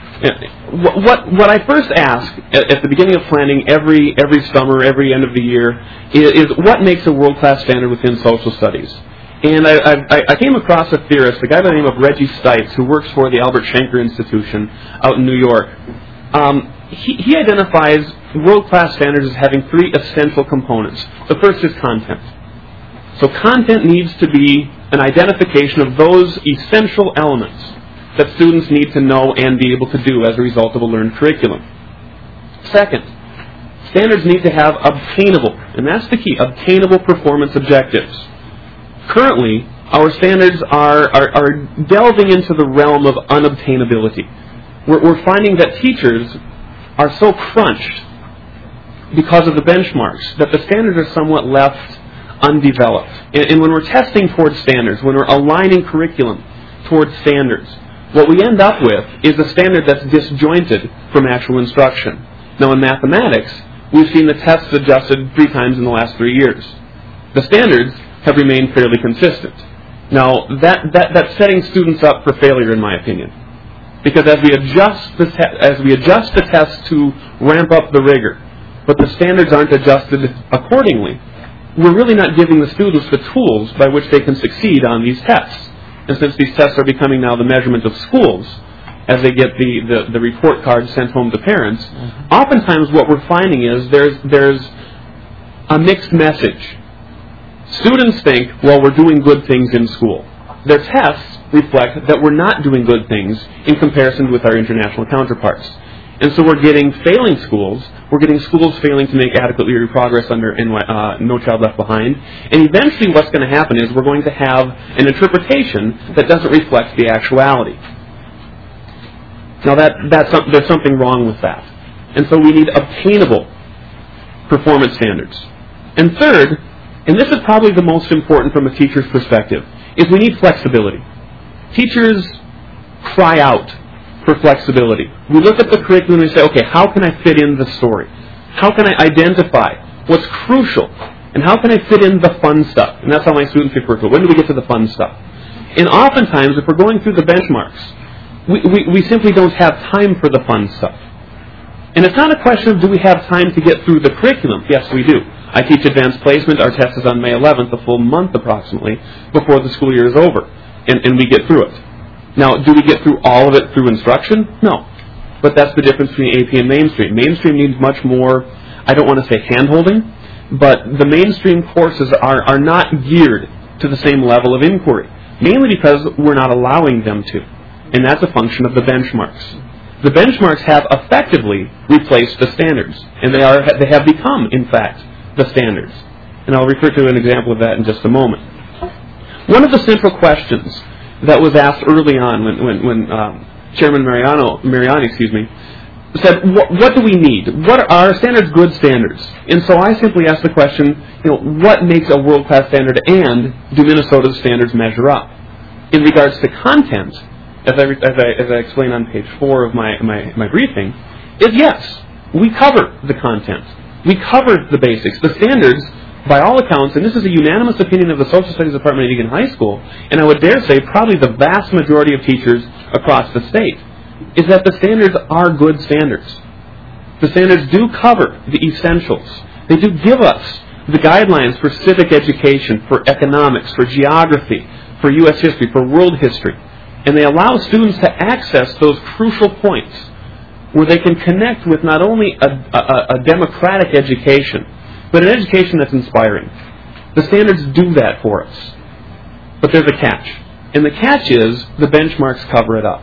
what what I first ask at, at the beginning of planning every every summer, every end of the year, is, is what makes a world-class standard within social studies. And I, I, I came across a theorist, a guy by the name of Reggie Stites, who works for the Albert Schenker Institution out in New York. Um, he, he identifies world-class standards as having three essential components. The first is content. So content needs to be an identification of those essential elements that students need to know and be able to do as a result of a learned curriculum. Second, standards need to have obtainable, and that's the key, obtainable performance objectives. Currently, our standards are, are, are delving into the realm of unobtainability. We're, we're finding that teachers are so crunched because of the benchmarks that the standards are somewhat left undeveloped. And, and when we're testing towards standards, when we're aligning curriculum towards standards, what we end up with is a standard that's disjointed from actual instruction. Now, in mathematics, we've seen the tests adjusted three times in the last three years. The standards have remained fairly consistent. Now, that, that, that's setting students up for failure, in my opinion. Because as we adjust the te- as we adjust the tests to ramp up the rigor, but the standards aren't adjusted accordingly, we're really not giving the students the tools by which they can succeed on these tests. And since these tests are becoming now the measurement of schools, as they get the, the, the report cards sent home to parents, mm-hmm. oftentimes what we're finding is there's there's a mixed message. Students think, well, we're doing good things in school. Their tests reflect that we're not doing good things in comparison with our international counterparts. And so we're getting failing schools, we're getting schools failing to make adequate yearly progress under uh, No Child Left Behind, and eventually what's going to happen is we're going to have an interpretation that doesn't reflect the actuality. Now that, that's some, there's something wrong with that. And so we need obtainable performance standards. And third, and this is probably the most important from a teacher's perspective, is we need flexibility. Teachers cry out for flexibility. We look at the curriculum and we say, okay, how can I fit in the story? How can I identify what's crucial? And how can I fit in the fun stuff? And that's how my students refer to it. When do we get to the fun stuff? And oftentimes, if we're going through the benchmarks, we, we, we simply don't have time for the fun stuff. And it's not a question of do we have time to get through the curriculum? Yes, we do. I teach advanced placement. Our test is on May eleventh, a full month approximately, before the school year is over. And, and we get through it. Now, do we get through all of it through instruction? No. But that's the difference between A P and mainstream. Mainstream needs much more, I don't want to say hand-holding, but the mainstream courses are, are not geared to the same level of inquiry, mainly because we're not allowing them to. And that's a function of the benchmarks. The benchmarks have effectively replaced the standards, and they are they have become, in fact, the standards. And I'll refer to an example of that in just a moment. One of the central questions that was asked early on when, when, when um, Chairman Mariano, Mariani, excuse me, said, what, what do we need? What are our standards good standards? And so I simply asked the question, you know, what makes a world-class standard and do Minnesota's standards measure up? In regards to content, as I, as I, as I explained on page four of my, my, my briefing, is yes, we cover the content. We cover the basics. The standards, by all accounts, and this is a unanimous opinion of the Social Studies Department at Egan High School, and I would dare say probably the vast majority of teachers across the state, is that the standards are good standards. The standards do cover the essentials. They do give us the guidelines for civic education, for economics, for geography, for U S history, for world history. And they allow students to access those crucial points where they can connect with not only a, a, a democratic education, but an education that's inspiring. The standards do that for us. But there's a catch. And the catch is the benchmarks cover it up.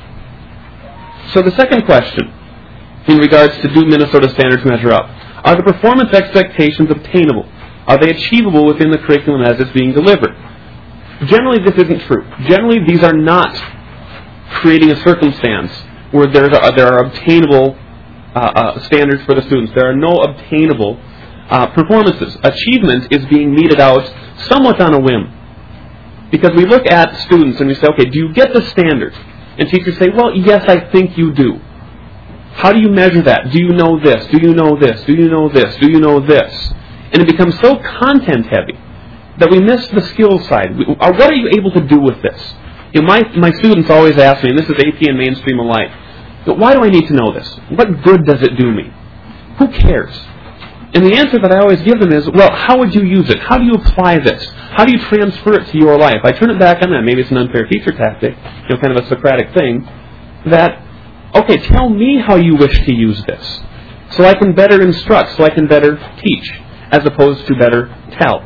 So the second question in regards to do Minnesota standards measure up? Are the performance expectations obtainable? Are they achievable within the curriculum as it's being delivered? Generally, this isn't true. Generally, these are not creating a circumstance where there are, there are obtainable uh, uh, standards for the students. There are no obtainable uh, performances. Achievement is being meted out somewhat on a whim. Because we look at students and we say, okay, do you get the standard? And teachers say, well, yes, I think you do. How do you measure that? Do you know this? Do you know this? Do you know this? Do you know this? And it becomes so content-heavy that we miss the skills side. We, uh, what are you able to do with this? You know, my, my students always ask me, and this is A P and mainstream alike, why do I need to know this? What good does it do me? Who cares? And the answer that I always give them is, well, how would you use it? How do you apply this? How do you transfer it to your life? I turn it back on that. Maybe it's an unfair teacher tactic, you know, kind of a Socratic thing, that, okay, tell me how you wish to use this, so I can better instruct, so I can better teach, as opposed to better tell.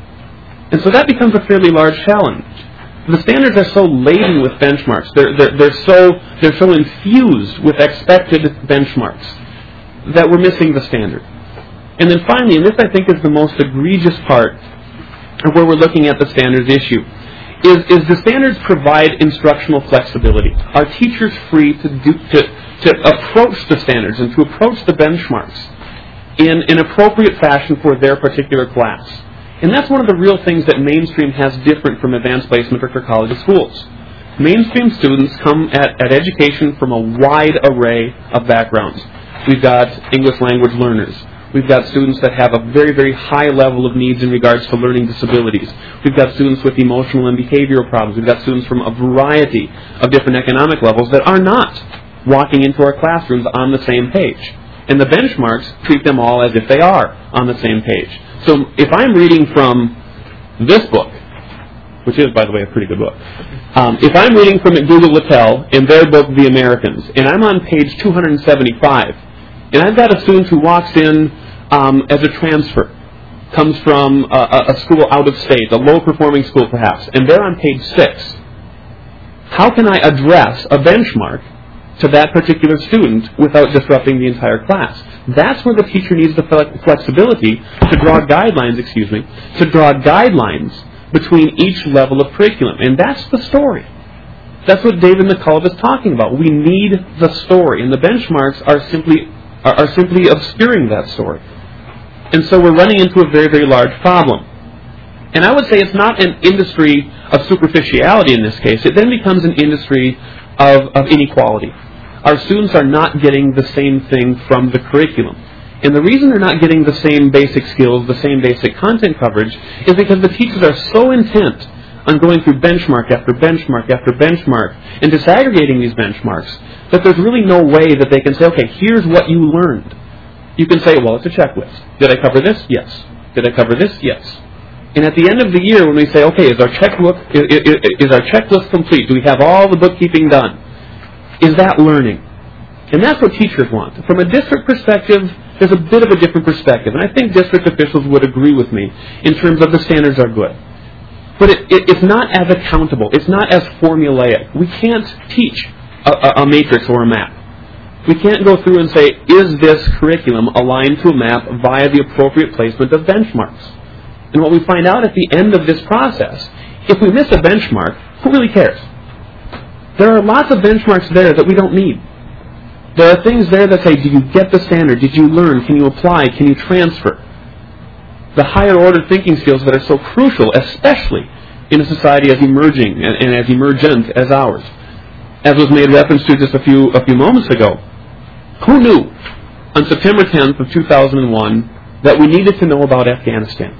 And so that becomes a fairly large challenge. The standards are so laden with benchmarks. They're, they're, they're, so, they're so infused with expected benchmarks that we're missing the standard. And then finally, and this I think is the most egregious part of where we're looking at the standards issue, is, is the standards provide instructional flexibility. Are teachers free to, do, to, to approach the standards and to approach the benchmarks in an appropriate fashion for their particular class? And that's one of the real things that mainstream has different from advanced placement or for college schools. Mainstream students come at, at education from a wide array of backgrounds. We've got English language learners. We've got students that have a very, very high level of needs in regards to learning disabilities. We've got students with emotional and behavioral problems. We've got students from a variety of different economic levels that are not walking into our classrooms on the same page. And the benchmarks treat them all as if they are on the same page. So if I'm reading from this book, which is, by the way, a pretty good book, um, if I'm reading from McDougall Littell in their book, The Americans, and I'm on page two hundred seventy-five, and I've got a student who walks in um, as a transfer, comes from a, a school out of state, a low-performing school perhaps, and they're on page six, how can I address a benchmark to that particular student without disrupting the entire class? That's where the teacher needs the flexibility to draw guidelines, excuse me, to draw guidelines between each level of curriculum. And that's the story. That's what David McCullough is talking about. We need the story, and the benchmarks are simply are, are simply obscuring that story. And so we're running into a very, very large problem. And I would say it's not an industry of superficiality in this case. It then becomes an industry of, of inequality. Our students are not getting the same thing from the curriculum. And the reason they're not getting the same basic skills, the same basic content coverage, is because the teachers are so intent on going through benchmark after benchmark after benchmark and disaggregating these benchmarks that there's really no way that they can say, okay, here's what you learned. You can say, well, it's a checklist. Did I cover this? Yes. Did I cover this? Yes. And at the end of the year, when we say, okay, is our checkbook, is, is our checklist complete? Do we have all the bookkeeping done? Is that learning? And that's what teachers want. From a district perspective, there's a bit of a different perspective. And I think district officials would agree with me in terms of the standards are good. But it, it, it's not as accountable. It's not as formulaic. We can't teach a, a, a matrix or a map. We can't go through and say, is this curriculum aligned to a map via the appropriate placement of benchmarks? And what we find out at the end of this process, if we miss a benchmark, who really cares? There are lots of benchmarks there that we don't need. There are things there that say, do you get the standard? Did you learn? Can you apply? Can you transfer? The higher order thinking skills that are so crucial, especially in a society as emerging and, and as emergent as ours. As was made reference to just a few a few moments ago. Who knew on September tenth of two thousand one that we needed to know about Afghanistan?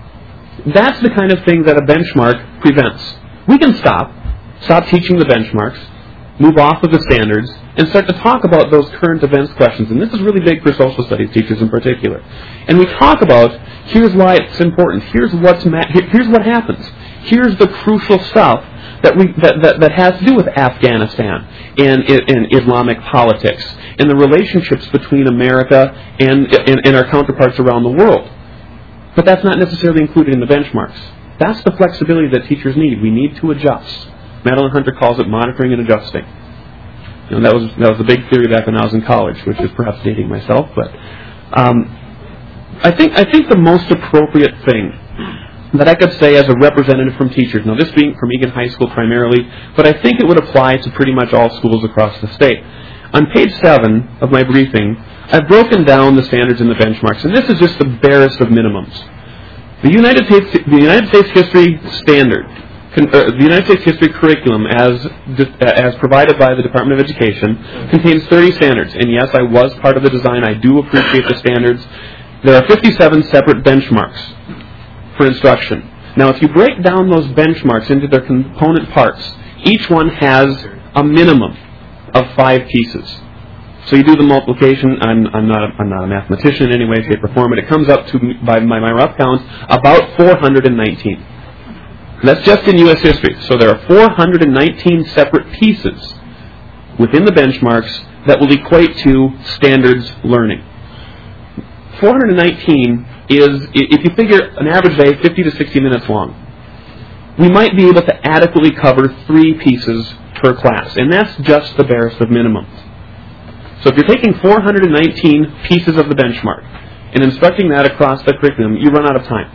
That's the kind of thing that a benchmark prevents. We can stop, stop teaching the benchmarks, move off of the standards, and start to talk about those current events questions. And this is really big for social studies teachers in particular. And we talk about, here's why it's important, here's what's ma- here's what happens, here's the crucial stuff that we that, that, that has to do with Afghanistan and, and Islamic politics and the relationships between America and, and, and our counterparts around the world. But that's not necessarily included in the benchmarks. That's the flexibility that teachers need. We need to adjust. Madeline Hunter calls it monitoring and adjusting. You know, that was that was a big theory back when I was in college, which is perhaps dating myself. But um, I think I think the most appropriate thing that I could say as a representative from teachers, now this being from Egan High School primarily, but I think it would apply to pretty much all schools across the state. On page seven of my briefing, I've broken down the standards and the benchmarks, and this is just the barest of minimums. The United States, the United States History Standard, con, uh, the United States History Curriculum, as uh, as provided by the Department of Education, contains thirty standards. And yes, I was part of the design. I do appreciate the standards. There are fifty-seven separate benchmarks for instruction. Now, if you break down those benchmarks into their component parts, each one has a minimum of five pieces. So you do the multiplication. I'm, I'm not a, I'm not a mathematician in any way, shape, or form, but it comes up to, by my, my rough count, about four hundred nineteen. That's just in U S history. So there are four hundred nineteen separate pieces within the benchmarks that will equate to standards learning. four hundred nineteen is, if you figure an average day, fifty to sixty minutes long. We might be able to adequately cover three pieces per class, and that's just the barest of minimums. So if you're taking four hundred nineteen pieces of the benchmark and instructing that across the curriculum, you run out of time.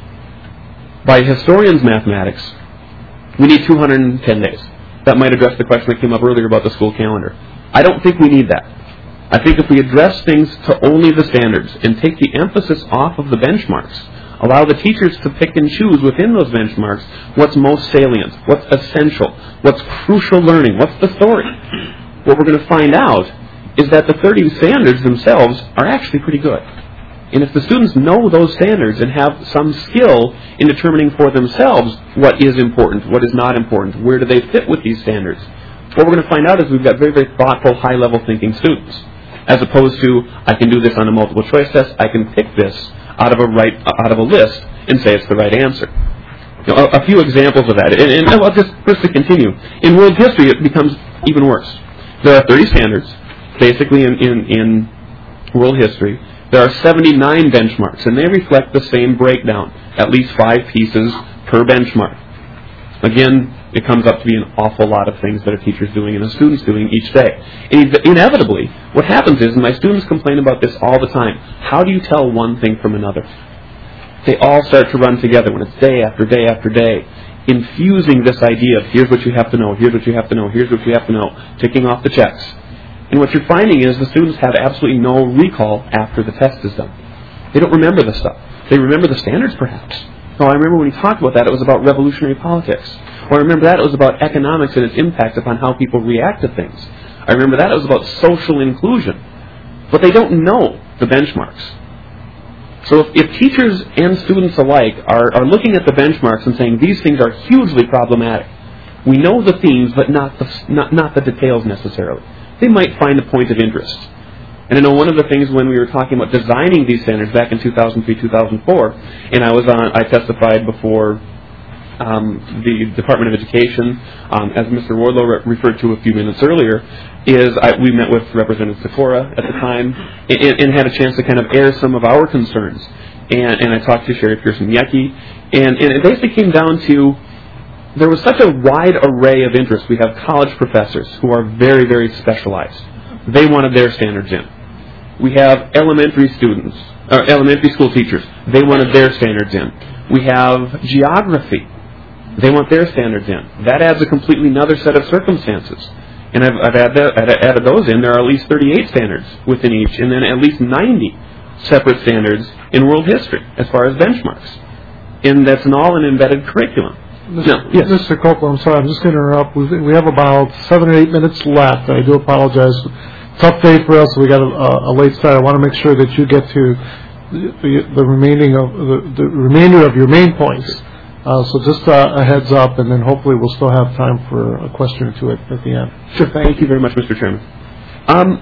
By historians' mathematics, we need two hundred ten days. That might address the question that came up earlier about the school calendar. I don't think we need that. I think if we address things to only the standards and take the emphasis off of the benchmarks, allow the teachers to pick and choose within those benchmarks what's most salient, what's essential, what's crucial learning, what's the story. What we're going to find out is that the thirty standards themselves are actually pretty good. And if the students know those standards and have some skill in determining for themselves what is important, what is not important, where do they fit with these standards, what we're going to find out is we've got very, very thoughtful, high-level thinking students. As opposed to, I can do this on a multiple choice test, I can pick this out of a right out of a list and say it's the right answer. You know, a, a few examples of that. And, and I'll just first to continue. In world history, it becomes even worse. There are thirty standards, basically in, in, in world history. There are seventy-nine benchmarks, and they reflect the same breakdown, at least five pieces per benchmark. Again, it comes up to be an awful lot of things that a teacher's doing and a student's doing each day. And inevitably, what happens is, and my students complain about this all the time, how do you tell one thing from another? They all start to run together when it's day after day after day, infusing this idea of here's what you have to know, here's what you have to know, here's what you have to know, ticking off the checks. And what you're finding is the students have absolutely no recall after the test is done. They don't remember the stuff. They remember the standards, perhaps. Oh, I remember when he talked about that, it was about revolutionary politics. Or I remember that it was about economics and its impact upon how people react to things. I remember that it was about social inclusion. But they don't know the benchmarks. So if, if teachers and students alike are, are looking at the benchmarks and saying these things are hugely problematic, we know the themes but not the, not, not the details necessarily, they might find a point of interest. And I know one of the things when we were talking about designing these standards back in two thousand three, two thousand four, and I was on, I testified before um, the Department of Education, um, as Mister Wardlow re- referred to a few minutes earlier, is I, we met with Representative Sikora at the time and, and had a chance to kind of air some of our concerns. And, and I talked to Sherry Pearson-Yecke, and, and it basically came down to there was such a wide array of interests. We have college professors who are very, very specialized. They wanted their standards in. We have elementary students, or elementary school teachers. They wanted their standards in. We have geography. They want their standards in. That adds a completely another set of circumstances. And I've, I've added, that, added those in. There are at least thirty-eight standards within each, and then at least ninety separate standards in world history as far as benchmarks. And that's an all an embedded curriculum. Mister No, yes. Mister Copeland, I'm sorry, I'm just going to interrupt. We we have about seven or eight minutes left. I do apologize. Tough day for us. We got a, a late start. I want to make sure that you get to the, the remaining of the, the remainder of your main points. Uh, so just uh, a heads up, and then hopefully we'll still have time for a question or two at, at the end. Sure. Thank you very much, Mister Chairman. Um,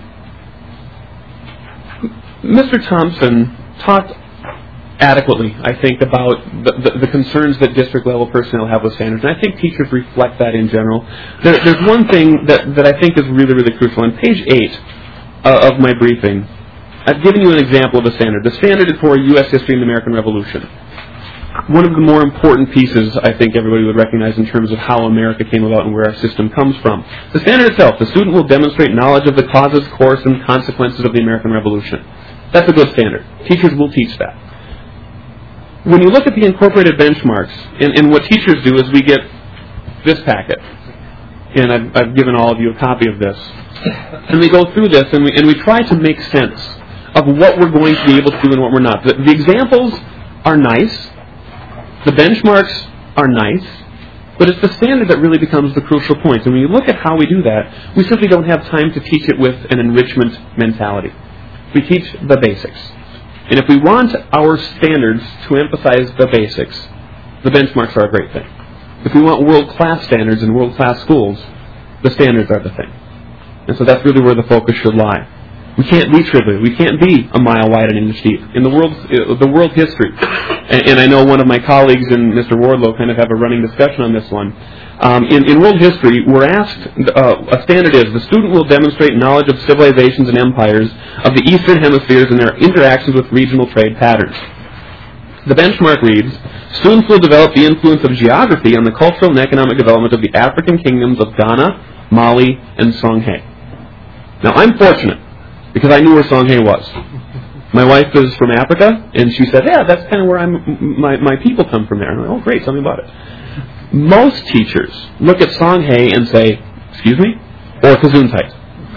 Mister Thompson talked adequately, I think, about the, the, the concerns that district-level personnel have with standards, and I think teachers reflect that in general. There, there's one thing that, that I think is really, really crucial. On page eight uh, of my briefing, I've given you an example of a standard. The standard for U S history and the American Revolution. One of the more important pieces I think everybody would recognize in terms of how America came about and where our system comes from. The standard itself, the student will demonstrate knowledge of the causes, course, and consequences of the American Revolution. That's a good standard. Teachers will teach that. When you look at the incorporated benchmarks, and, and what teachers do is we get this packet, and I've, I've given all of you a copy of this, and we go through this, and we, and we try to make sense of what we're going to be able to do and what we're not. The, the examples are nice. The benchmarks are nice, but it's the standard that really becomes the crucial point. And when you look at how we do that, we simply don't have time to teach it with an enrichment mentality. We teach the basics. And if we want our standards to emphasize the basics, the benchmarks are a great thing. If we want world-class standards in world-class schools, the standards are the thing. And so that's really where the focus should lie. We can't be trivial. We can't be a mile wide and an inch deep. In the world, the world history, and, and I know one of my colleagues and Mister Wardlow kind of have a running discussion on this one. Um, in, in world history, we're asked, uh, a standard is, the student will demonstrate knowledge of civilizations and empires of the Eastern Hemispheres and their interactions with regional trade patterns. The benchmark reads, students will develop the influence of geography on the cultural and economic development of the African kingdoms of Ghana, Mali, and Songhai. Now, I'm fortunate, because I knew where Songhai was. My wife is from Africa, and she said, yeah, that's kind of where I'm, my, my people come from there. And I'm like, oh, great, tell me about it. Most teachers look at Songhai and say, excuse me, or Gesundheit.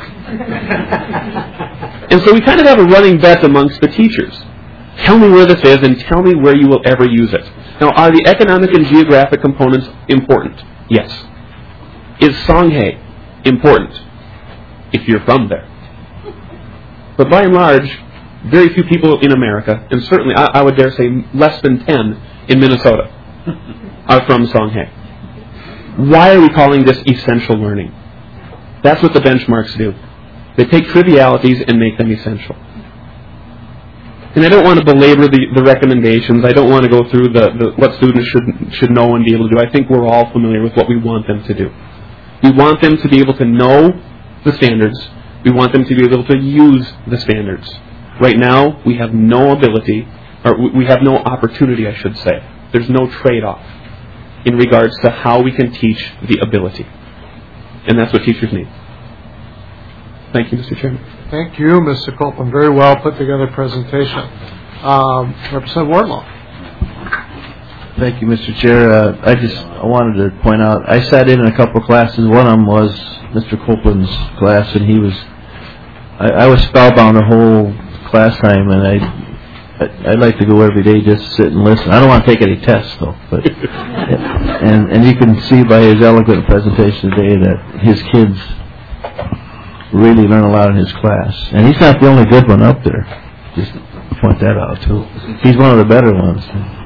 And so we kind of have a running bet amongst the teachers. Tell me where this is, and tell me where you will ever use it. Now, are the economic and geographic components important? Yes. Is Songhai important if you're from there? But by and large, very few people in America, and certainly I, I would dare say less than ten in Minnesota, are from Songhai. Why are we calling this essential learning? That's what the benchmarks do. They take trivialities and make them essential. And I don't want to belabor the, the recommendations. I don't want to go through the, the what students should should know and be able to do. I think we're all familiar with what we want them to do. We want them to be able to know the standards. We want them to be able to use the standards. Right now, we have no ability, or we have no opportunity, I should say. There's no trade-off in regards to how we can teach the ability. And that's what teachers need. Thank you, Mister Chairman. Thank you, Mister Copeland. Very well put together presentation. Um, Representative Wardlaw. Thank you, Mister Chair. Uh, I just I wanted to point out, I sat in a couple of classes. One of them was Mister Copeland's class, and he was, I, I was spellbound the whole class time, and I, I, I'd like to go every day just to sit and listen. I don't want to take any tests, though. But and and you can see by his eloquent presentation today that his kids really learn a lot in his class. And he's not the only good one up there. Just point that out, too. He's one of the better ones.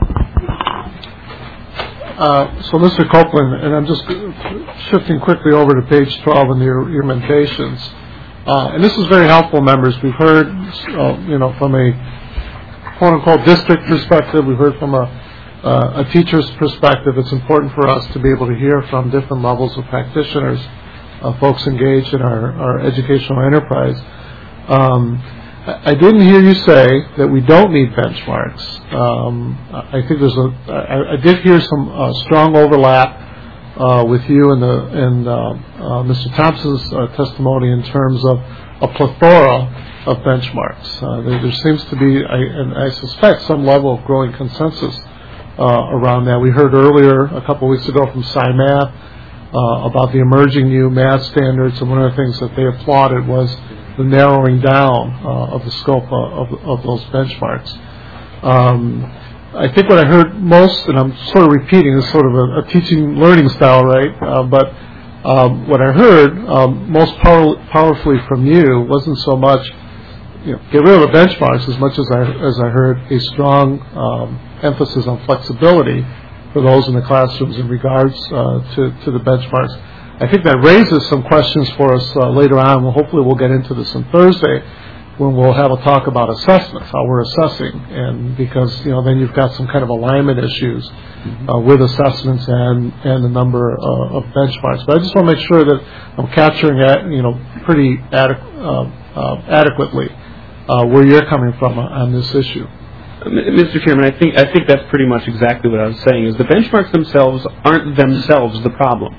Uh, so, Mister Copeland, and I'm just shifting quickly over to page twelve in your, your meditations. Uh, and this is very helpful, members. We've heard, uh, you know, from a quote-unquote district perspective. We've heard from a, uh, a teacher's perspective. It's important for us to be able to hear from different levels of practitioners, uh, folks engaged in our, our educational enterprise. Um, I didn't hear you say that we don't need benchmarks. Um, I think there's a. I, I did hear some uh, strong overlap uh, with you and the and uh, uh, Mister Thompson's uh, testimony in terms of a plethora of benchmarks. Uh, there, there seems to be, I, and I suspect, some level of growing consensus uh, around that. We heard earlier a couple of weeks ago from SciMath uh, about the emerging new math standards, and one of the things that they applauded was the narrowing down uh, of the scope of, of, of those benchmarks. Um, I think what I heard most, and I'm sort of repeating, is sort of a, a teaching learning style, right? Uh, but um, what I heard um, most power, powerfully from you wasn't so much, you know, get rid of the benchmarks as much as I as I heard a strong um, emphasis on flexibility for those in the classrooms in regards uh, to, to the benchmarks. I think that raises some questions for us uh, later on. Well, hopefully we'll get into this on Thursday when we'll have a talk about assessments, how we're assessing, and because, you know, then you've got some kind of alignment issues uh, with assessments and, and the number uh, of benchmarks. But I just want to make sure that I'm capturing that, you know, pretty adequ- uh, uh, adequately uh, where you're coming from on this issue. Mister Chairman, I think I think that's pretty much exactly what I was saying, is the benchmarks themselves aren't themselves the problem.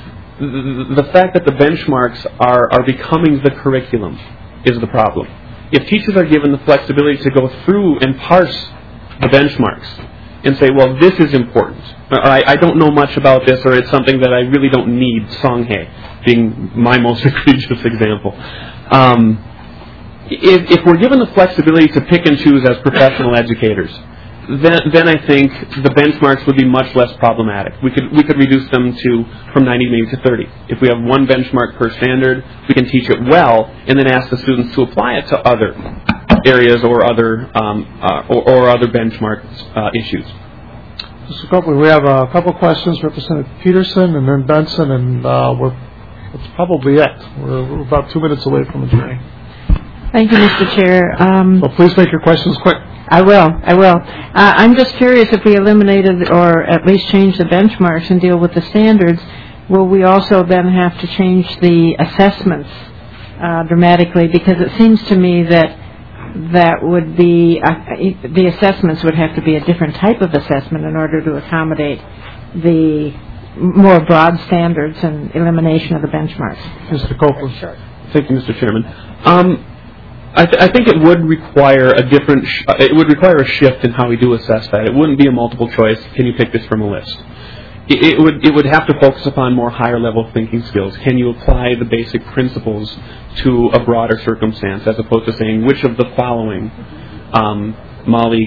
The, the fact that the benchmarks are, are becoming the curriculum is the problem. If teachers are given the flexibility to go through and parse the benchmarks and say, well, this is important, or I, I don't know much about this, or it's something that I really don't need, Songhae being my most egregious example. Um, if, if we're given the flexibility to pick and choose as professional educators, then, then I think the benchmarks would be much less problematic. We could we could reduce them to from ninety maybe to thirty. If we have one benchmark per standard, we can teach it well, and then ask the students to apply it to other areas or other um, uh, or, or other benchmark uh, issues. Mister Copeland, we have a couple of questions. Representative Peterson and then Benson, and uh, we're that's probably it. We're, we're about two minutes away from adjourning. Thank you, Mister Chair. Um, so please make your questions quick. I will. I will. Uh, I'm just curious if we eliminated or at least changed the benchmarks and deal with the standards, will we also then have to change the assessments uh, dramatically? Because it seems to me that that would be uh, the assessments would have to be a different type of assessment in order to accommodate the more broad standards and elimination of the benchmarks. Mister Copeland. Sure. Thank you, Mister Chairman. Um, I, th- I think it would require a different. Sh- it would require a shift in how we do assess that. It wouldn't be a multiple choice. Can you pick this from a list? It, it would. It would have to focus upon more higher level thinking skills. Can you apply the basic principles to a broader circumstance, as opposed to saying which of the following, um, Mali,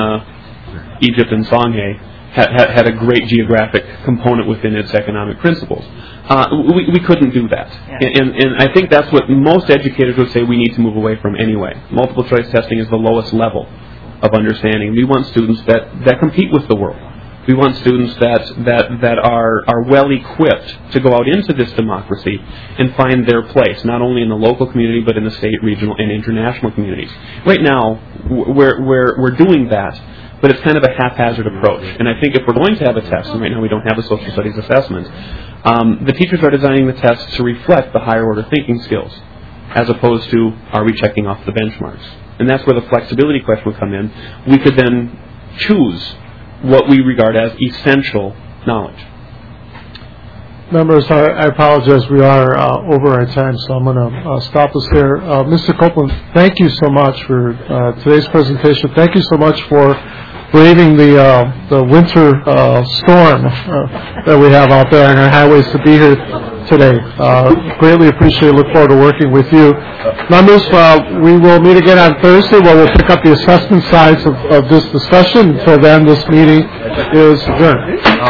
Ghana, Egypt, and Songhae had, had, had a great geographic component within its economic principles. Uh, we, we couldn't do that. Yeah. And, and I think that's what most educators would say we need to move away from anyway. Multiple choice testing is the lowest level of understanding. We want students that, that compete with the world. We want students that, that, that are, are well equipped to go out into this democracy and find their place, not only in the local community, but in the state, regional, and international communities. Right now, we're, we're, we're doing that, but it's kind of a haphazard approach. And I think if we're going to have a test, and right now we don't have a social studies assessment, um, the teachers are designing the test to reflect the higher order thinking skills, as opposed to, are we checking off the benchmarks? And that's where the flexibility question would come in. We could then choose what we regard as essential knowledge. Members, I, I apologize. We are uh, over our time, so I'm going to uh, stop us there. Uh, Mister Copeland, thank you so much for uh, today's presentation. Thank you so much for braving the uh, the winter uh, storm uh, that we have out there on our highways to be here today. Uh, greatly appreciate it. Look forward to working with you. Members, uh, we will meet again on Thursday where we'll pick up the assessment sides of, of this discussion. Until then, this meeting is adjourned.